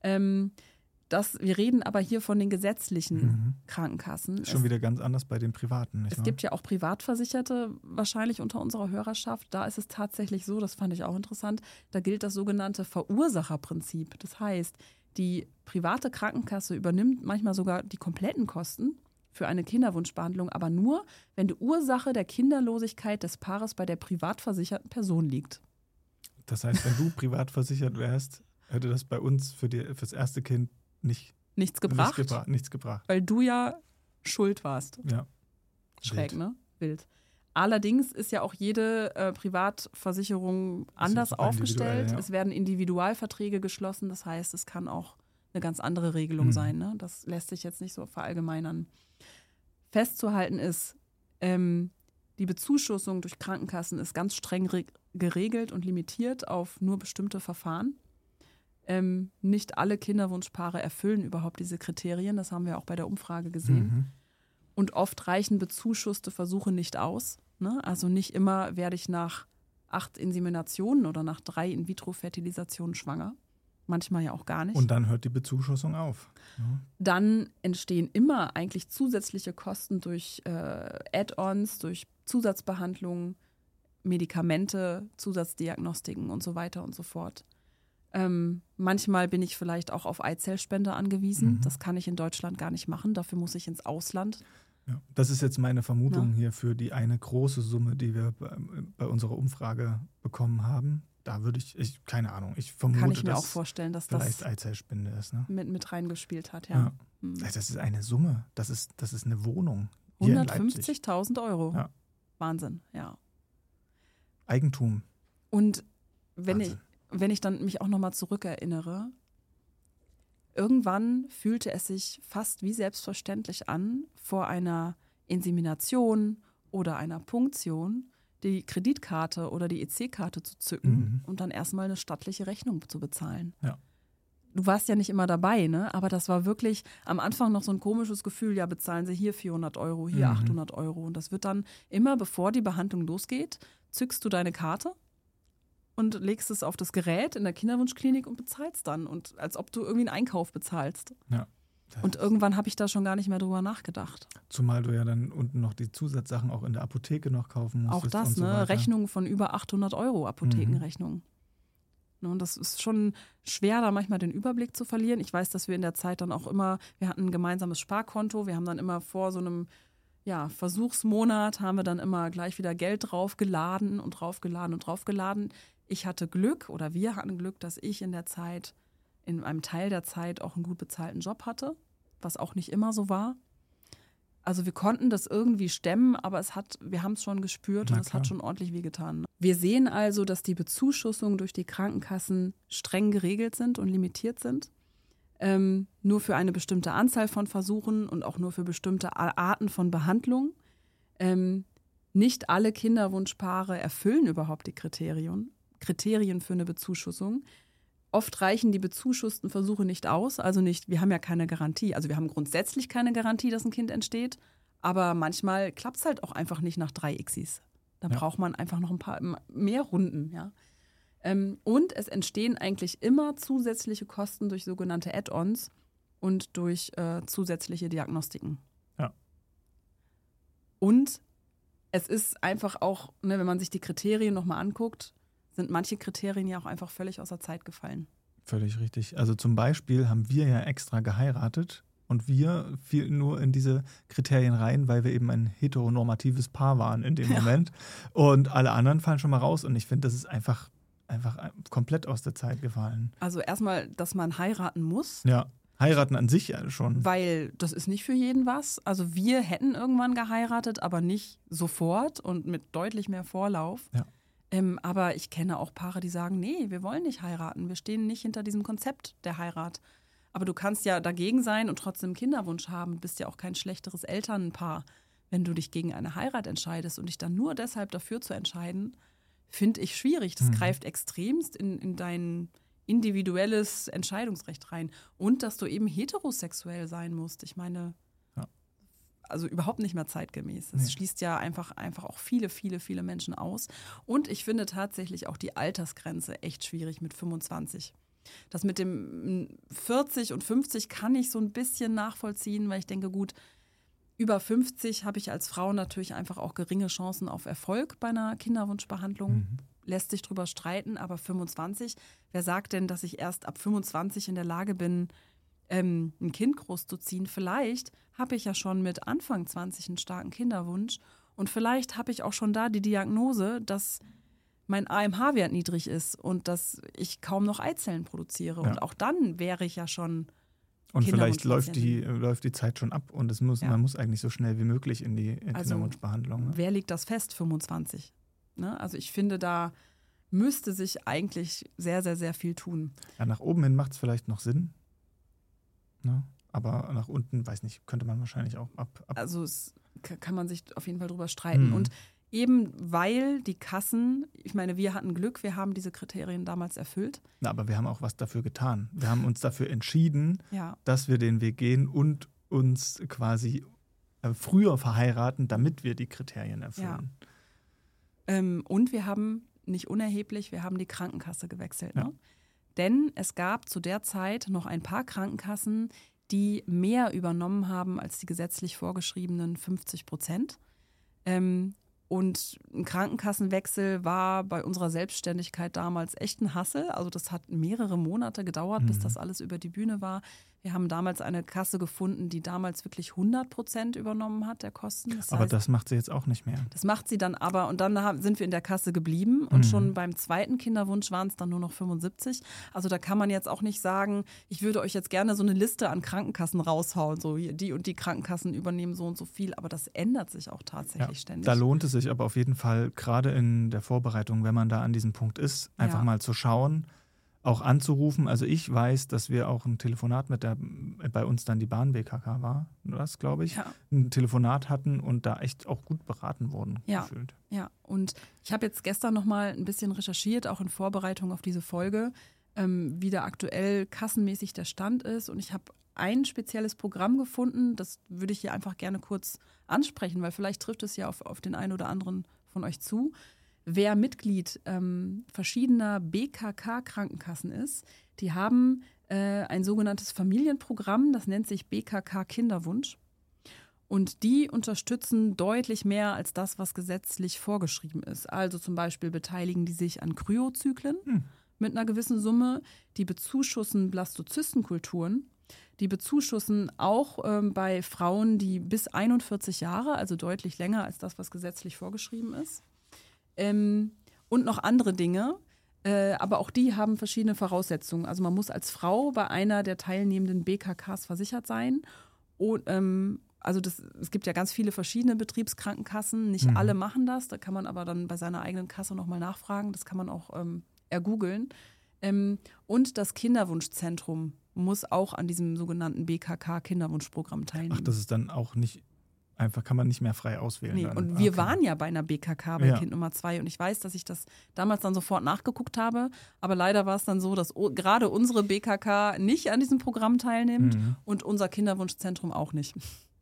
A: Ähm, das, wir reden aber hier von den gesetzlichen
C: Mhm.
A: Krankenkassen.
C: Ist schon
A: Es,
C: wieder ganz anders bei den privaten, nicht
A: es
C: wahr?
A: gibt ja auch Privatversicherte wahrscheinlich unter unserer Hörerschaft. Da ist es tatsächlich so, das fand ich auch interessant, da gilt das sogenannte Verursacherprinzip. Das heißt, die private Krankenkasse übernimmt manchmal sogar die kompletten Kosten für eine Kinderwunschbehandlung, aber nur, wenn die Ursache der Kinderlosigkeit des Paares bei der privat versicherten Person liegt.
C: Das heißt, wenn du privat versichert wärst, hätte das bei uns für die, fürs erste Kind nicht,
A: Nichts gebracht,
C: Nicht gebra- nichts gebracht.
A: weil du ja schuld warst.
C: Ja.
A: Schräg,
C: Wild.
A: ne? Wild. Allerdings ist ja auch jede äh, Privatversicherung anders
C: super
A: aufgestellt.
C: individuell, ja.
A: Es werden Individualverträge geschlossen. Das heißt, es kann auch eine ganz andere Regelung
C: Mhm.
A: sein. Ne? Das lässt sich jetzt nicht so verallgemeinern. Festzuhalten ist, ähm, die Bezuschussung durch Krankenkassen ist ganz streng re- geregelt und limitiert auf nur bestimmte Verfahren. Ähm, nicht alle Kinderwunschpaare erfüllen überhaupt diese Kriterien. Das haben wir auch bei der Umfrage gesehen.
C: Mhm.
A: Und oft reichen bezuschusste Versuche nicht aus. Ne? Also nicht immer werde ich nach acht Inseminationen oder nach drei In-vitro-Fertilisationen schwanger. Manchmal ja auch gar nicht.
C: Und dann hört die Bezuschussung auf. Ja.
A: Dann entstehen immer eigentlich zusätzliche Kosten durch äh, Add-ons, durch Zusatzbehandlungen, Medikamente, Zusatzdiagnostiken und so weiter und so fort. Ähm, manchmal bin ich vielleicht auch auf Eizellspende angewiesen.
C: Mhm.
A: Das kann ich in Deutschland gar nicht machen. Dafür muss ich ins Ausland.
C: Ja. Das ist jetzt meine Vermutung
A: Ja.
C: hier für die eine große Summe, die wir bei, bei unserer Umfrage bekommen haben. Da würde ich, ich, keine Ahnung, ich vermute,
A: Kann ich mir
C: dass
A: auch vorstellen, dass
C: vielleicht
A: das
C: Eizellspende ist. Ne?
A: mit, mit reingespielt hat.
C: Ja.
A: Ja. Hm.
C: Das ist eine Summe. Das ist, das ist eine Wohnung. Hier in Leipzig.
A: hundertfünfzigtausend Euro.
C: Ja.
A: Wahnsinn, ja.
C: Eigentum.
A: Und wenn ich,
C: Wahnsinn.
A: wenn ich dann mich auch nochmal zurückerinnere, irgendwann fühlte es sich fast wie selbstverständlich an, vor einer Insemination oder einer Punktion die Kreditkarte oder die E C-Karte zu zücken
C: Mhm.
A: und dann erstmal eine stattliche Rechnung zu bezahlen.
C: Ja.
A: Du warst ja nicht immer dabei, ne? Aber das war wirklich am Anfang noch so ein komisches Gefühl, ja, bezahlen Sie hier vierhundert Euro, hier
C: Mhm.
A: achthundert Euro. Und das wird dann immer, bevor die Behandlung losgeht, zückst du deine Karte und legst es auf das Gerät in der Kinderwunschklinik und bezahlst dann. Und als ob du irgendwie einen Einkauf bezahlst.
C: Ja. Das
A: Und irgendwann habe ich da schon gar nicht mehr drüber nachgedacht.
C: Zumal du ja dann unten noch die Zusatzsachen auch in der Apotheke noch kaufen musst.
A: Auch das,
C: und so
A: ne?
C: weiter.
A: Rechnungen von über achthundert Euro, Apothekenrechnungen. Ne, Und das ist schon schwer, da manchmal den Überblick zu verlieren. Ich weiß, dass wir in der Zeit dann auch immer, wir hatten ein gemeinsames Sparkonto, wir haben dann immer vor so einem ja, Versuchsmonat, haben wir dann immer gleich wieder Geld draufgeladen und draufgeladen und draufgeladen. Ich hatte Glück oder wir hatten Glück, dass ich in der Zeit, in einem Teil der Zeit auch einen gut bezahlten Job hatte, was auch nicht immer so war. Also wir konnten das irgendwie stemmen, aber es hat, wir haben es schon gespürt
C: Na
A: und es
C: klar.
A: hat schon ordentlich wehgetan. Wir sehen also, dass die Bezuschussungen durch die Krankenkassen streng geregelt sind und limitiert sind. Ähm, nur für eine bestimmte Anzahl von Versuchen und auch nur für bestimmte A- Arten von Behandlung. Ähm, nicht alle Kinderwunschpaare erfüllen überhaupt die Kriterien, Kriterien für eine Bezuschussung. Oft reichen die bezuschussten Versuche nicht aus, also nicht, wir haben ja keine Garantie. Also wir haben grundsätzlich keine Garantie, dass ein Kind entsteht, aber manchmal klappt es halt auch einfach nicht nach drei Xis. Da
C: Ja.
A: braucht man einfach noch ein paar mehr Runden, ja. Ähm, und es entstehen eigentlich immer zusätzliche Kosten durch sogenannte Add-ons und durch äh, zusätzliche Diagnostiken.
C: Ja.
A: Und es ist einfach auch, ne, wenn man sich die Kriterien nochmal anguckt, sind manche Kriterien ja auch einfach völlig außer Zeit gefallen.
C: Völlig richtig. Also zum Beispiel haben wir ja extra geheiratet und wir fielen nur in diese Kriterien rein, weil wir eben ein heteronormatives Paar waren in dem
A: Ja.
C: Moment. Und alle anderen fallen schon mal raus. Und ich finde, das ist einfach, einfach komplett aus der Zeit gefallen.
A: Also erstmal, dass man heiraten muss,
C: Ja, heiraten an sich ja schon.
A: weil das ist nicht für jeden was. Also wir hätten irgendwann geheiratet, aber nicht sofort und mit deutlich mehr Vorlauf.
C: Ja.
A: Ähm, aber ich kenne auch Paare, die sagen, nee, wir wollen nicht heiraten. Wir stehen nicht hinter diesem Konzept der Heirat. Aber du kannst ja dagegen sein und trotzdem einen Kinderwunsch haben. Du bist ja auch kein schlechteres Elternpaar, wenn du dich gegen eine Heirat entscheidest. Und dich dann nur deshalb dafür zu entscheiden, finde ich schwierig. Das
C: Mhm.
A: greift extremst in, in dein individuelles Entscheidungsrecht rein. Und dass du eben heterosexuell sein musst. Ich meine,
C: Ja.
A: also überhaupt nicht mehr zeitgemäß. Es
C: Nee.
A: schließt ja einfach, einfach auch viele, viele, viele Menschen aus. Und ich finde tatsächlich auch die Altersgrenze echt schwierig mit fünfundzwanzig. Das mit dem vierzig und fünfzig kann ich so ein bisschen nachvollziehen, weil ich denke, gut, über fünfzig habe ich als Frau natürlich einfach auch geringe Chancen auf Erfolg bei einer Kinderwunschbehandlung. Mhm. Lässt sich drüber streiten, aber fünfundzwanzig, wer sagt denn, dass ich erst ab fünfundzwanzig in der Lage bin, ähm, ein Kind großzuziehen? Vielleicht habe ich ja schon mit Anfang zwanzig einen starken Kinderwunsch und vielleicht habe ich auch schon da die Diagnose, dass mein A M H-Wert niedrig ist und dass ich kaum noch Eizellen produziere. Ja. Und auch dann wäre ich ja schon
C: Und vielleicht läuft die, läuft die Zeit schon ab und es muss, ja. man muss eigentlich so schnell wie möglich in die in
A: also,
C: Kinderwunschbehandlung. Ne?
A: Wer legt das fest? fünfundzwanzig. Ne? Also ich finde, da müsste sich eigentlich sehr, sehr, sehr viel tun.
C: Ja, nach oben hin macht es vielleicht noch Sinn. Ne? Aber nach unten, weiß nicht, könnte man wahrscheinlich auch ab. ab.
A: Also es kann man sich auf jeden Fall drüber streiten. Hm. Und eben weil die Kassen, ich meine, wir hatten Glück, wir haben diese Kriterien damals erfüllt.
C: Na, aber wir haben auch was dafür getan. Wir haben uns dafür entschieden,
A: ja.
C: dass wir den Weg gehen und uns quasi äh, früher verheiraten, damit wir die Kriterien erfüllen.
A: Ja. Ähm, und wir haben, nicht unerheblich, wir haben die Krankenkasse gewechselt.
C: Ja.
A: Ne? Denn es gab zu der Zeit noch ein paar Krankenkassen, die mehr übernommen haben als die gesetzlich vorgeschriebenen fünfzig Prozent. Ähm, Und ein Krankenkassenwechsel war bei unserer Selbstständigkeit damals echt ein Hassel. Also das hat mehrere Monate gedauert, mhm. bis das alles über die Bühne war. Wir haben damals eine Kasse gefunden, die damals wirklich hundert Prozent übernommen hat der Kosten. Das
C: aber
A: heißt,
C: das macht sie jetzt auch nicht mehr.
A: Das macht sie dann aber. Und dann haben, sind wir in der Kasse geblieben. Und mhm. schon beim zweiten Kinderwunsch waren es dann nur noch fünfundsiebzig. Also da kann man jetzt auch nicht sagen, ich würde euch jetzt gerne so eine Liste an Krankenkassen raushauen. So die und die Krankenkassen übernehmen so und so viel. Aber das ändert sich auch tatsächlich
C: ja,
A: ständig.
C: Da lohnt es sich aber auf jeden Fall, gerade in der Vorbereitung, wenn man da an diesem Punkt ist, einfach ja. mal zu schauen, auch anzurufen. Also ich weiß, dass wir auch ein Telefonat mit der, bei uns dann die Bahn-B K K war, das glaube ich,
A: ja.
C: ein Telefonat hatten und da echt auch gut beraten wurden.
A: Ja,
C: gefühlt.
A: ja. Und ich habe jetzt gestern noch mal ein bisschen recherchiert, auch in Vorbereitung auf diese Folge, ähm, wie da aktuell kassenmäßig der Stand ist. Und ich habe ein spezielles Programm gefunden, das würde ich hier einfach gerne kurz ansprechen, weil vielleicht trifft es ja auf, auf den einen oder anderen von euch zu. Wer Mitglied ähm, verschiedener B K K-Krankenkassen ist, die haben äh, ein sogenanntes Familienprogramm, das nennt sich B K K Kinderwunsch. Und die unterstützen deutlich mehr als das, was gesetzlich vorgeschrieben ist. Also zum Beispiel beteiligen die sich an Kryozyklen hm. mit einer gewissen Summe, die bezuschussen Blastozystenkulturen. Die bezuschussen auch ähm, bei Frauen, die bis einundvierzig Jahre, also deutlich länger als das, was gesetzlich vorgeschrieben ist. Ähm, und noch andere Dinge, äh, aber auch die haben verschiedene Voraussetzungen. Also man muss als Frau bei einer der teilnehmenden B K Ks versichert sein. Und, ähm, also das, es gibt ja ganz viele verschiedene Betriebskrankenkassen, nicht mhm. alle machen das, da kann man aber dann bei seiner eigenen Kasse nochmal nachfragen, das kann man auch ähm, ergoogeln. Ähm, und das Kinderwunschzentrum muss auch an diesem sogenannten B K K-Kinderwunschprogramm teilnehmen.
C: Ach, das ist dann auch nicht, einfach kann man nicht mehr frei auswählen.
A: Nee,
C: dann.
A: und wir
C: okay.
A: waren ja bei einer B K K bei
C: ja.
A: Kind Nummer zwei und ich weiß, dass ich das damals dann sofort nachgeguckt habe, aber leider war es dann so, dass o- gerade unsere B K K nicht an diesem Programm teilnimmt mhm. und unser Kinderwunschzentrum auch nicht.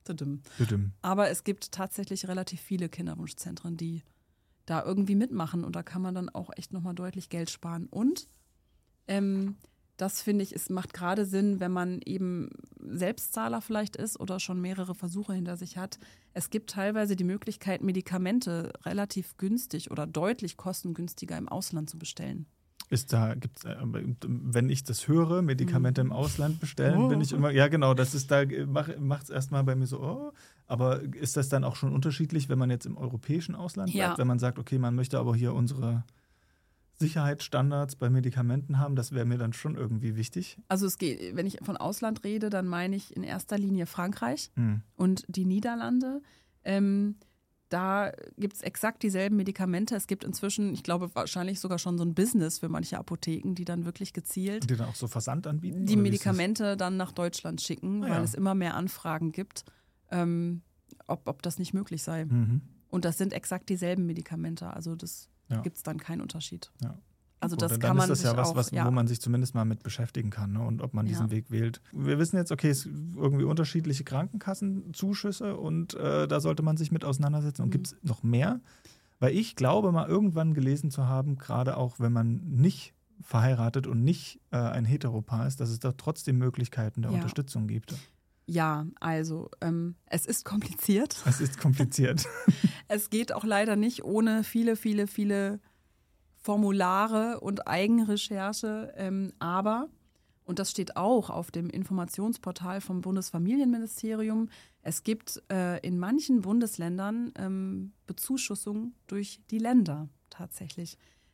A: Aber es gibt tatsächlich relativ viele Kinderwunschzentren, die da irgendwie mitmachen und da kann man dann auch echt nochmal deutlich Geld sparen. Und ähm, das finde ich, es macht gerade Sinn, wenn man eben Selbstzahler vielleicht ist oder schon mehrere Versuche hinter sich hat. Es gibt teilweise die Möglichkeit, Medikamente relativ günstig oder deutlich kostengünstiger im Ausland zu bestellen.
C: Ist da, gibt's, wenn ich das höre, Medikamente im Ausland bestellen, oh. bin ich immer, ja genau, das ist da, macht es erstmal bei mir so, oh, aber ist das dann auch schon unterschiedlich, wenn man jetzt im europäischen Ausland
A: ja.
C: bleibt, wenn man sagt, okay, man möchte aber hier unsere Sicherheitsstandards bei Medikamenten haben, das wäre mir dann schon irgendwie wichtig.
A: Also es geht, wenn ich von Ausland rede, dann meine ich in erster Linie Frankreich
C: hm.
A: und die Niederlande. Ähm, Da gibt es exakt dieselben Medikamente. Es gibt inzwischen, ich glaube, wahrscheinlich sogar schon so ein Business für manche Apotheken, die dann wirklich gezielt
C: die dann auch so Versand anbieten?
A: Die Medikamente dann nach Deutschland schicken,
C: ah,
A: weil
C: ja.
A: es immer mehr Anfragen gibt, ähm, ob, ob das nicht möglich sei.
C: Mhm.
A: Und das sind exakt dieselben Medikamente. Also das
C: ja.
A: gibt es dann keinen Unterschied.
C: Ja.
A: Also
C: Gut,
A: das
C: dann
A: kann man
C: ist das ja was,
A: auch,
C: was
A: ja.
C: wo man sich zumindest mal mit beschäftigen kann, ne? Und ob man diesen
A: ja.
C: Weg wählt. Wir wissen jetzt, okay, es gibt irgendwie unterschiedliche Krankenkassenzuschüsse und äh, da sollte man sich mit auseinandersetzen. Und mhm. gibt es noch mehr? Weil ich glaube, mal irgendwann gelesen zu haben, gerade auch wenn man nicht verheiratet und nicht äh, ein Heteropaar ist, dass es da trotzdem Möglichkeiten der
A: Ja.
C: Unterstützung gibt.
A: Ja, also ähm, es ist kompliziert.
C: Es ist kompliziert.
A: Es geht auch leider nicht ohne viele, viele, viele Formulare und Eigenrecherche. Ähm, aber, und das steht auch auf dem Informationsportal vom Bundesfamilienministerium, es gibt äh, in manchen Bundesländern ähm, Bezuschussung durch die Länder tatsächlich.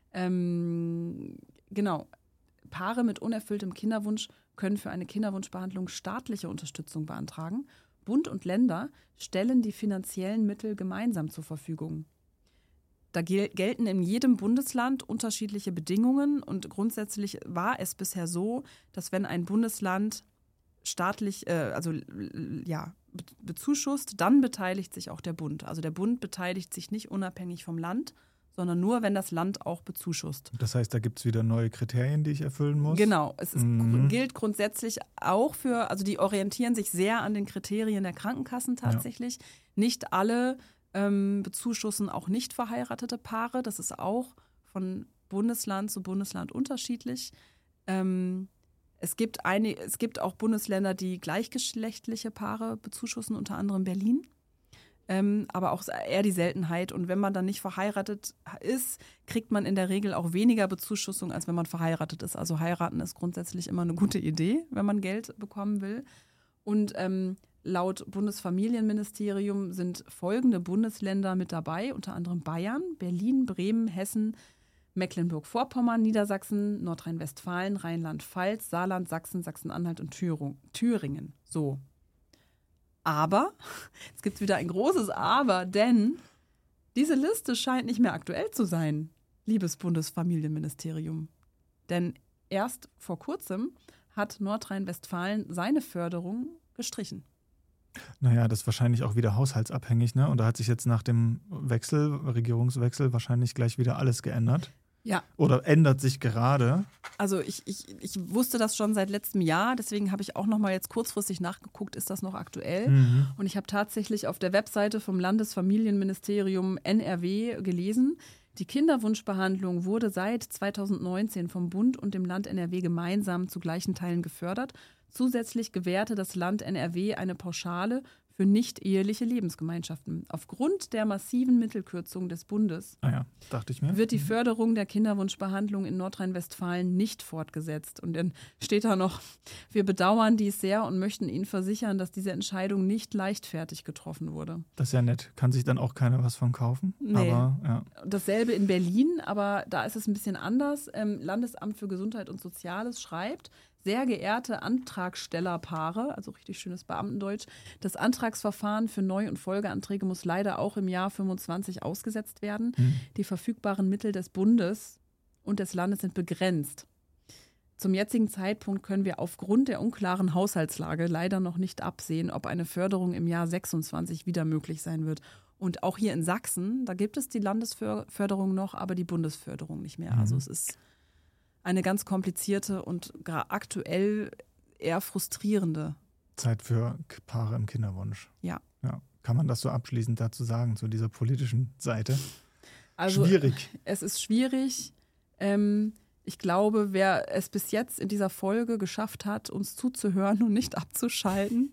A: Ähm, genau, Paare mit unerfülltem Kinderwunsch können für eine Kinderwunschbehandlung staatliche Unterstützung beantragen. Bund und Länder stellen die finanziellen Mittel gemeinsam zur Verfügung. Da gel- gelten in jedem Bundesland unterschiedliche Bedingungen und grundsätzlich war es bisher so, dass wenn ein Bundesland staatlich, äh, also l- ja, be- bezuschusst, dann beteiligt sich auch der Bund. Also der Bund beteiligt sich nicht unabhängig vom Land, sondern nur, wenn das Land auch bezuschusst.
C: Das heißt, da gibt es wieder neue Kriterien, die ich erfüllen muss?
A: Genau, es ist,
C: Mhm.
A: gilt grundsätzlich auch für, also die orientieren sich sehr an den Kriterien der Krankenkassen tatsächlich. Nicht alle ähm, bezuschussen auch nicht verheiratete Paare. Das ist auch von Bundesland zu Bundesland unterschiedlich. Ähm, es gibt eine, es gibt auch Bundesländer, die gleichgeschlechtliche Paare bezuschussen, unter anderem Berlin. Ähm, aber auch eher die Seltenheit. Und wenn man dann nicht verheiratet ist, kriegt man in der Regel auch weniger Bezuschussung, als wenn man verheiratet ist. Also heiraten ist grundsätzlich immer eine gute Idee, wenn man Geld bekommen will. Und ähm, laut Bundesfamilienministerium sind folgende Bundesländer mit dabei, unter anderem Bayern, Berlin, Bremen, Hessen, Mecklenburg-Vorpommern, Niedersachsen, Nordrhein-Westfalen, Rheinland-Pfalz, Saarland, Sachsen, Sachsen-Anhalt und Thüring- Thüringen. So. Aber, jetzt gibt es wieder ein großes Aber, denn diese Liste scheint nicht mehr aktuell zu sein, liebes Bundesfamilienministerium. Denn erst vor kurzem hat Nordrhein-Westfalen seine Förderung gestrichen.
C: Naja, das ist wahrscheinlich auch wieder haushaltsabhängig, ne? Und da hat sich jetzt nach dem Wechsel, Regierungswechsel, wahrscheinlich gleich wieder alles geändert.
A: Ja.
C: Oder ändert sich gerade.
A: Also ich, ich, ich wusste das schon seit letztem Jahr, deswegen habe ich auch noch mal jetzt kurzfristig nachgeguckt, ist das noch aktuell?
C: Mhm.
A: Und ich habe tatsächlich auf der Webseite vom Landesfamilienministerium N R W gelesen, die Kinderwunschbehandlung wurde seit zweitausendneunzehn vom Bund und dem Land N R W gemeinsam zu gleichen Teilen gefördert. Zusätzlich gewährte das Land N R W eine Pauschale für nicht-eheliche Lebensgemeinschaften. Aufgrund der massiven Mittelkürzung des Bundes
C: Ah ja, dachte ich mir.
A: wird die Förderung der Kinderwunschbehandlung in Nordrhein-Westfalen nicht fortgesetzt. Und dann steht da noch, wir bedauern dies sehr und möchten Ihnen versichern, dass diese Entscheidung nicht leichtfertig getroffen wurde.
C: Das ist ja nett. Kann sich dann auch keiner was von kaufen.
A: Nee.
C: Aber ja.
A: Dasselbe in Berlin, aber da ist es ein bisschen anders. Ähm, Landesamt für Gesundheit und Soziales schreibt, sehr geehrte Antragstellerpaare, also richtig schönes Beamtendeutsch, das Antragsverfahren für Neu- und Folgeanträge muss leider auch im Jahr fünfundzwanzig ausgesetzt werden.
C: Hm.
A: Die verfügbaren Mittel des Bundes und des Landes sind begrenzt. Zum jetzigen Zeitpunkt können wir aufgrund der unklaren Haushaltslage leider noch nicht absehen, ob eine Förderung im Jahr sechsundzwanzig wieder möglich sein wird. Und auch hier in Sachsen, da gibt es die Landesförderung noch, aber die Bundesförderung nicht mehr.
C: Mhm.
A: Also es ist eine ganz komplizierte und aktuell eher frustrierende.
C: Zeit für K- Paare im Kinderwunsch.
A: Ja.
C: Ja. Kann man das so abschließend dazu sagen, zu dieser politischen Seite?
A: Also
C: Schwierig.
A: es ist schwierig. Ähm, ich glaube, wer es bis jetzt in dieser Folge geschafft hat, uns zuzuhören und nicht abzuschalten,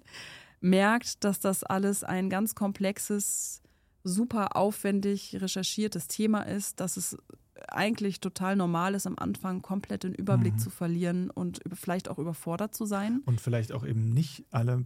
A: merkt, dass das alles ein ganz komplexes, super aufwendig recherchiertes Thema ist, dass es eigentlich total normal ist, am Anfang komplett den Überblick
C: Mhm.
A: zu verlieren und über, vielleicht auch überfordert zu sein.
C: Und vielleicht auch eben nicht alle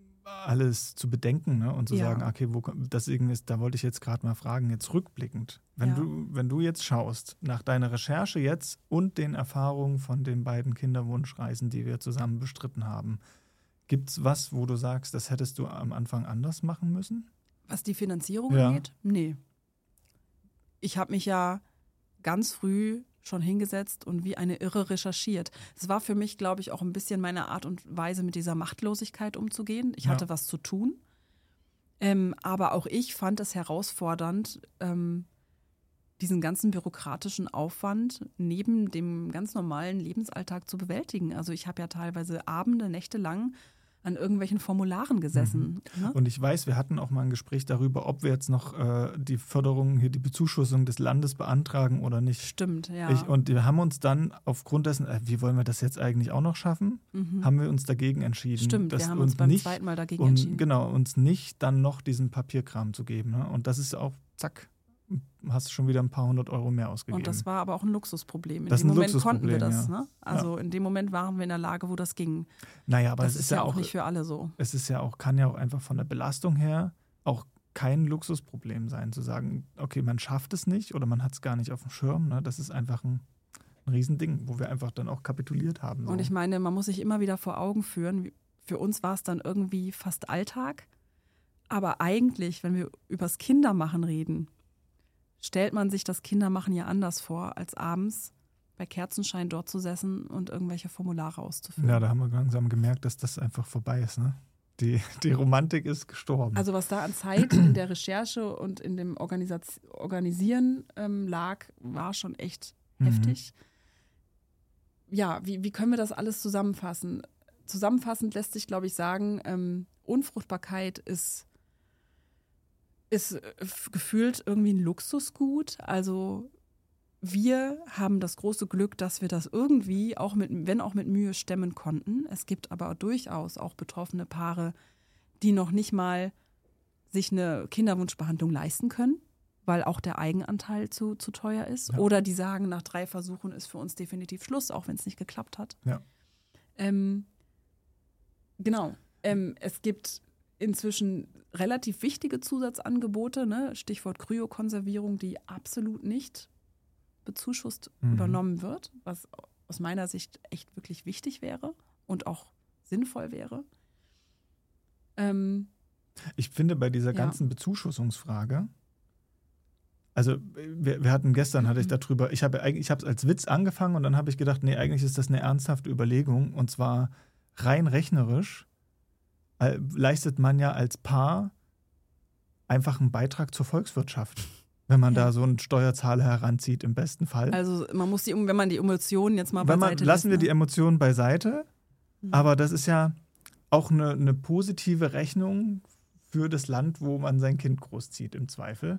C: alles zu bedenken, ne? Und zu
A: Ja.
C: sagen, okay, wo, deswegen ist, da wollte ich jetzt gerade mal fragen, jetzt rückblickend, wenn
A: Ja.
C: du, wenn du jetzt schaust, nach deiner Recherche jetzt und den Erfahrungen von den beiden Kinderwunschreisen, die wir zusammen bestritten haben, gibt es was, wo du sagst, das hättest du am Anfang anders machen müssen?
A: Was die Finanzierung
C: Ja.
A: angeht? Nee. Ich habe mich ja ganz früh schon hingesetzt und wie eine Irre recherchiert. Es war für mich, glaube ich, auch ein bisschen meine Art und Weise, mit dieser Machtlosigkeit umzugehen. Ich
C: Ja.
A: hatte was zu tun. Ähm, aber auch ich fand es herausfordernd, ähm, diesen ganzen bürokratischen Aufwand neben dem ganz normalen Lebensalltag zu bewältigen. Also ich habe ja teilweise Abende, Nächte lang an irgendwelchen Formularen gesessen.
C: Mhm.
A: Ne?
C: Und ich weiß, wir hatten auch mal ein Gespräch darüber, ob wir jetzt noch äh, die Förderung, hier die Bezuschussung des Landes beantragen oder nicht.
A: Stimmt, ja.
C: Ich, und wir haben uns dann aufgrund dessen, äh, wie wollen wir das jetzt eigentlich auch noch schaffen,
A: mhm.
C: haben wir uns dagegen entschieden.
A: Stimmt, wir haben uns beim nicht, zweiten Mal dagegen
C: und,
A: entschieden.
C: Genau, uns nicht dann noch diesen Papierkram zu geben. Ne? Und das ist auch, zack, hast du schon wieder ein paar hundert Euro mehr ausgegeben.
A: Und das war aber auch ein Luxusproblem. In
C: das
A: dem
C: ein
A: Moment
C: Luxusproblem,
A: konnten wir das.
C: ja.
A: Ne? Also ja. in dem Moment waren wir in der Lage, wo das ging.
C: Naja, aber
A: das
C: es
A: ist,
C: ist
A: ja
C: ja
A: auch
C: auch
A: nicht für alle so.
C: Es ist ja auch, kann ja auch einfach von der Belastung her auch kein Luxusproblem sein, zu sagen, okay, man schafft es nicht oder man hat es gar nicht auf dem Schirm. Ne? Das ist einfach ein, ein Riesending, wo wir einfach dann auch kapituliert haben. So.
A: Und ich meine, man muss sich immer wieder vor Augen führen, für uns war es dann irgendwie fast Alltag. Aber eigentlich, wenn wir übers Kindermachen reden, stellt man sich das Kindermachen ja anders vor, als abends bei Kerzenschein dort zu sitzen und irgendwelche Formulare auszufüllen.
C: Ja, da haben wir langsam gemerkt, dass das einfach vorbei ist. Ne? Die, die Romantik ist gestorben.
A: Also was da an Zeit in der Recherche und in dem Organisaz- Organisieren ähm, lag, war schon echt mhm. heftig. Ja, wie, wie können wir das alles zusammenfassen? Zusammenfassend lässt sich, glaube ich, sagen, ähm, Unfruchtbarkeit ist ist gefühlt irgendwie ein Luxusgut. Also wir haben das große Glück, dass wir das irgendwie, auch mit, wenn auch mit Mühe, stemmen konnten. Es gibt aber durchaus auch betroffene Paare, die noch nicht mal sich eine Kinderwunschbehandlung leisten können, weil auch der Eigenanteil zu, zu teuer ist. Ja. Oder die sagen, nach drei Versuchen ist für uns definitiv Schluss, auch wenn es nicht geklappt hat.
C: Ja.
A: Ähm, genau. Ähm, es gibt inzwischen relativ wichtige Zusatzangebote, ne? Stichwort Kryokonservierung, die absolut nicht bezuschusst mhm. übernommen wird, was aus meiner Sicht echt wirklich wichtig wäre und auch sinnvoll wäre. Ähm,
C: ich finde bei dieser
A: ja.
C: ganzen Bezuschussungsfrage, also wir, wir hatten gestern, mhm. hatte ich darüber, ich habe ich habe es als Witz angefangen und dann habe ich gedacht, nee, eigentlich ist das eine ernsthafte Überlegung und zwar rein rechnerisch leistet man ja als Paar einfach einen Beitrag zur Volkswirtschaft, wenn man ja. da so einen Steuerzahler heranzieht, im besten Fall.
A: Also man muss die, wenn man die Emotionen jetzt mal
C: wenn
A: beiseite
C: man, Lassen
A: lässt,
C: wir
A: ne?
C: die Emotionen beiseite, mhm. aber das ist ja auch eine, eine positive Rechnung für das Land, wo man sein Kind großzieht, im Zweifel.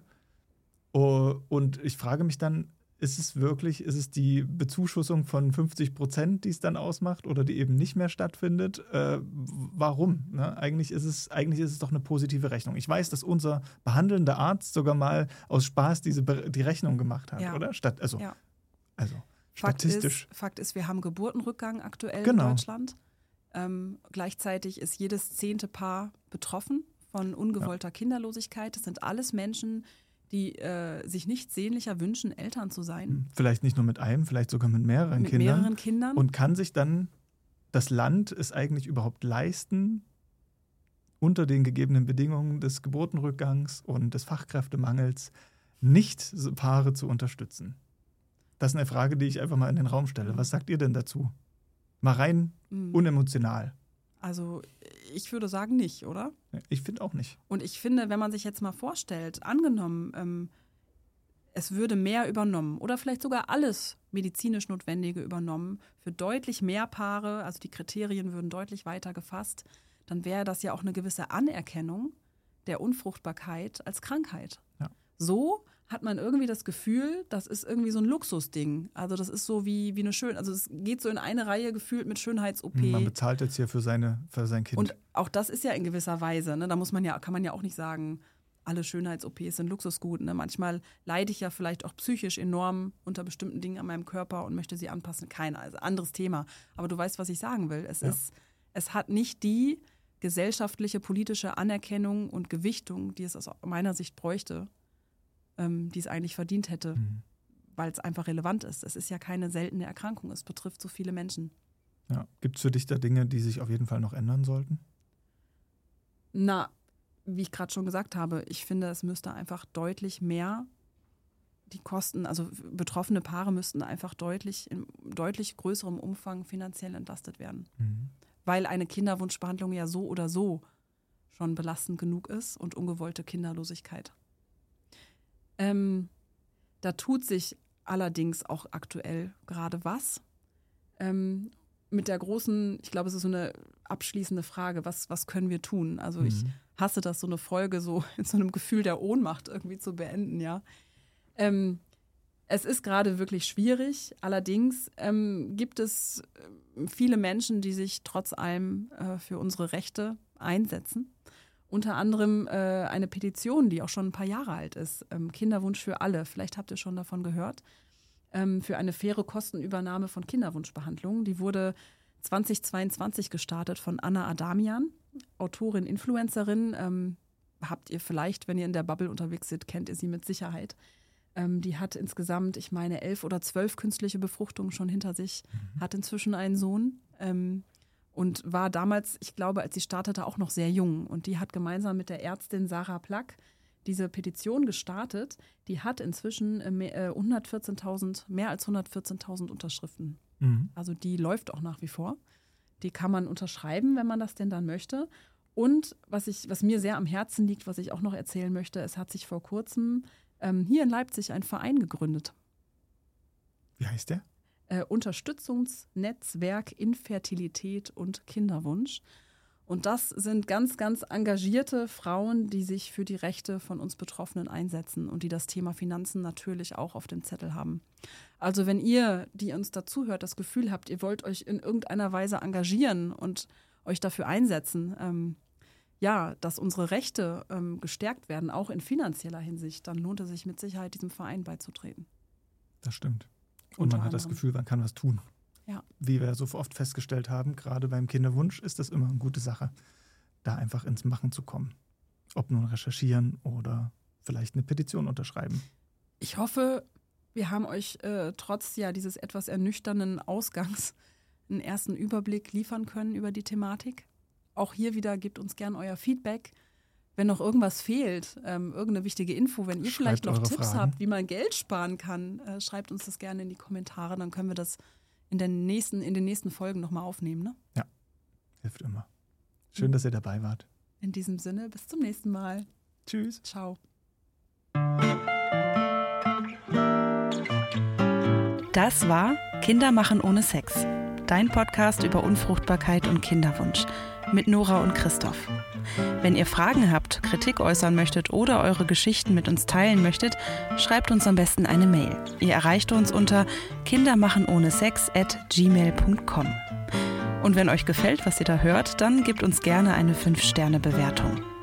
C: Und ich frage mich dann, ist es wirklich, ist es die Bezuschussung von fünfzig Prozent, die es dann ausmacht oder die eben nicht mehr stattfindet? Äh, warum? Ne? Eigentlich ist es, eigentlich ist es doch eine positive Rechnung. Ich weiß, dass unser behandelnder Arzt sogar mal aus Spaß diese die Rechnung gemacht hat,
A: ja.
C: oder? Statt, also,
A: ja.
C: also
A: Fakt
C: statistisch.
A: Ist, Fakt ist, wir haben Geburtenrückgang aktuell
C: genau.
A: in Deutschland. Ähm, gleichzeitig ist jedes zehnte Paar betroffen von ungewollter ja. Kinderlosigkeit. Das sind alles Menschen, die äh, sich nichts sehnlicher wünschen, Eltern zu sein.
C: Vielleicht nicht nur mit einem, vielleicht sogar mit mehreren
A: mit
C: Kindern.
A: mehreren Kindern.
C: Und kann sich dann das Land es eigentlich überhaupt leisten, unter den gegebenen Bedingungen des Geburtenrückgangs und des Fachkräftemangels nicht Paare zu unterstützen? Das ist eine Frage, die ich einfach mal in den Raum stelle. Was sagt ihr denn dazu? Mal rein mhm. unemotional.
A: Also ich würde sagen nicht, oder?
C: Ich finde auch nicht.
A: Und ich finde, wenn man sich jetzt mal vorstellt, angenommen, ähm, es würde mehr übernommen oder vielleicht sogar alles medizinisch Notwendige übernommen für deutlich mehr Paare, also die Kriterien würden deutlich weiter gefasst, dann wäre das ja auch eine gewisse Anerkennung der Unfruchtbarkeit als Krankheit.
C: Ja.
A: So hat man irgendwie das Gefühl, das ist irgendwie so ein Luxusding. Also das ist so wie, wie eine schön, also es geht so in eine Reihe gefühlt mit Schönheits-O P.
C: Man bezahlt jetzt hier für, seine, für sein Kind.
A: Und auch das ist ja in gewisser Weise, ne? Da muss man ja, kann man ja auch nicht sagen, alle Schönheits-O Ps sind Luxusgut. Ne? Manchmal leide ich ja vielleicht auch psychisch enorm unter bestimmten Dingen an meinem Körper und möchte sie anpassen. Keiner, also anderes Thema. Aber du weißt, was ich sagen will. Es, ja. ist, es hat nicht die gesellschaftliche, politische Anerkennung und Gewichtung, die es aus meiner Sicht bräuchte, ähm, die es eigentlich verdient hätte, mhm. weil es einfach relevant ist. Es ist ja keine seltene Erkrankung. Es betrifft so viele Menschen.
C: Ja. Gibt es für dich da Dinge, die sich auf jeden Fall noch ändern sollten?
A: Na, wie ich gerade schon gesagt habe, ich finde, es müsste einfach deutlich mehr die Kosten, also betroffene Paare müssten einfach deutlich, in deutlich größerem Umfang finanziell entlastet werden. Mhm. Weil eine Kinderwunschbehandlung ja so oder so schon belastend genug ist und ungewollte Kinderlosigkeit. Ähm, da tut sich allerdings auch aktuell gerade was. Ähm, mit der großen, ich glaube, es ist so eine abschließende Frage, was, was können wir tun? Also ich
C: Mhm.
A: hasse das, so eine Folge so in so einem Gefühl der Ohnmacht irgendwie zu beenden, ja. Ähm, es ist gerade wirklich schwierig, allerdings ähm, gibt es viele Menschen, die sich trotz allem äh, für unsere Rechte einsetzen. Unter anderem äh, eine Petition, die auch schon ein paar Jahre alt ist, ähm, Kinderwunsch für alle, vielleicht habt ihr schon davon gehört, ähm, für eine faire Kostenübernahme von Kinderwunschbehandlungen. Die wurde zweitausendzweiundzwanzig gestartet von Anna Adamian, Autorin, Influencerin. Ähm, habt ihr vielleicht, wenn ihr in der Bubble unterwegs seid, kennt ihr sie mit Sicherheit. Ähm, die hat insgesamt, ich meine, elf oder zwölf künstliche Befruchtungen schon hinter sich, mhm. hat inzwischen einen Sohn ähm, und war damals, ich glaube, als sie startete, auch noch sehr jung. Und die hat gemeinsam mit der Ärztin Sarah Plack diese Petition gestartet. Die hat inzwischen äh, hundertvierzehntausend, mehr als hundertvierzehntausend Unterschriften. Mhm. Also die läuft auch nach wie vor. Die kann man unterschreiben, wenn man das denn dann möchte. Und was, ich, was mir sehr am Herzen liegt, was ich auch noch erzählen möchte, es hat sich vor kurzem ähm, hier in Leipzig ein Verein gegründet.
C: Wie heißt der?
A: Äh, Unterstützungsnetzwerk Infertilität und Kinderwunsch. Und das sind ganz, ganz engagierte Frauen, die sich für die Rechte von uns Betroffenen einsetzen und die das Thema Finanzen natürlich auch auf dem Zettel haben. Also wenn ihr, die uns dazuhört, das Gefühl habt, ihr wollt euch in irgendeiner Weise engagieren und euch dafür einsetzen, ähm, ja, dass unsere Rechte ähm, gestärkt werden, auch in finanzieller Hinsicht, dann lohnt es sich mit Sicherheit, diesem Verein beizutreten.
C: Das stimmt. Und man hat das Gefühl, man kann was tun.
A: Ja.
C: Wie wir so oft festgestellt haben, gerade beim Kinderwunsch ist das immer eine gute Sache, da einfach ins Machen zu kommen. Ob nun recherchieren oder vielleicht eine Petition unterschreiben.
A: Ich hoffe, wir haben euch äh, trotz ja dieses etwas ernüchternden Ausgangs einen ersten Überblick liefern können über die Thematik. Auch hier wieder gebt uns gern euer Feedback. Wenn noch irgendwas fehlt, ähm, irgendeine wichtige Info, wenn ihr
C: Schreibt
A: vielleicht noch Tipps
C: Fragen.
A: habt, wie man Geld sparen kann, äh, schreibt uns das gerne in die Kommentare, dann können wir das in den nächsten, in den nächsten Folgen nochmal aufnehmen. Ne?
C: Ja, hilft immer. Schön, dass ihr dabei wart.
A: In diesem Sinne, bis zum nächsten Mal.
C: Tschüss.
A: Ciao.
B: Das war Kinder machen ohne Sex. Dein Podcast über Unfruchtbarkeit und Kinderwunsch mit Nora und Christoph. Wenn ihr Fragen habt, Kritik äußern möchtet oder eure Geschichten mit uns teilen möchtet, schreibt uns am besten eine Mail. Ihr erreicht uns unter kindermachenohnesex at gmail punkt com. Und wenn euch gefällt, was ihr da hört, dann gebt uns gerne eine fünf Sterne Bewertung.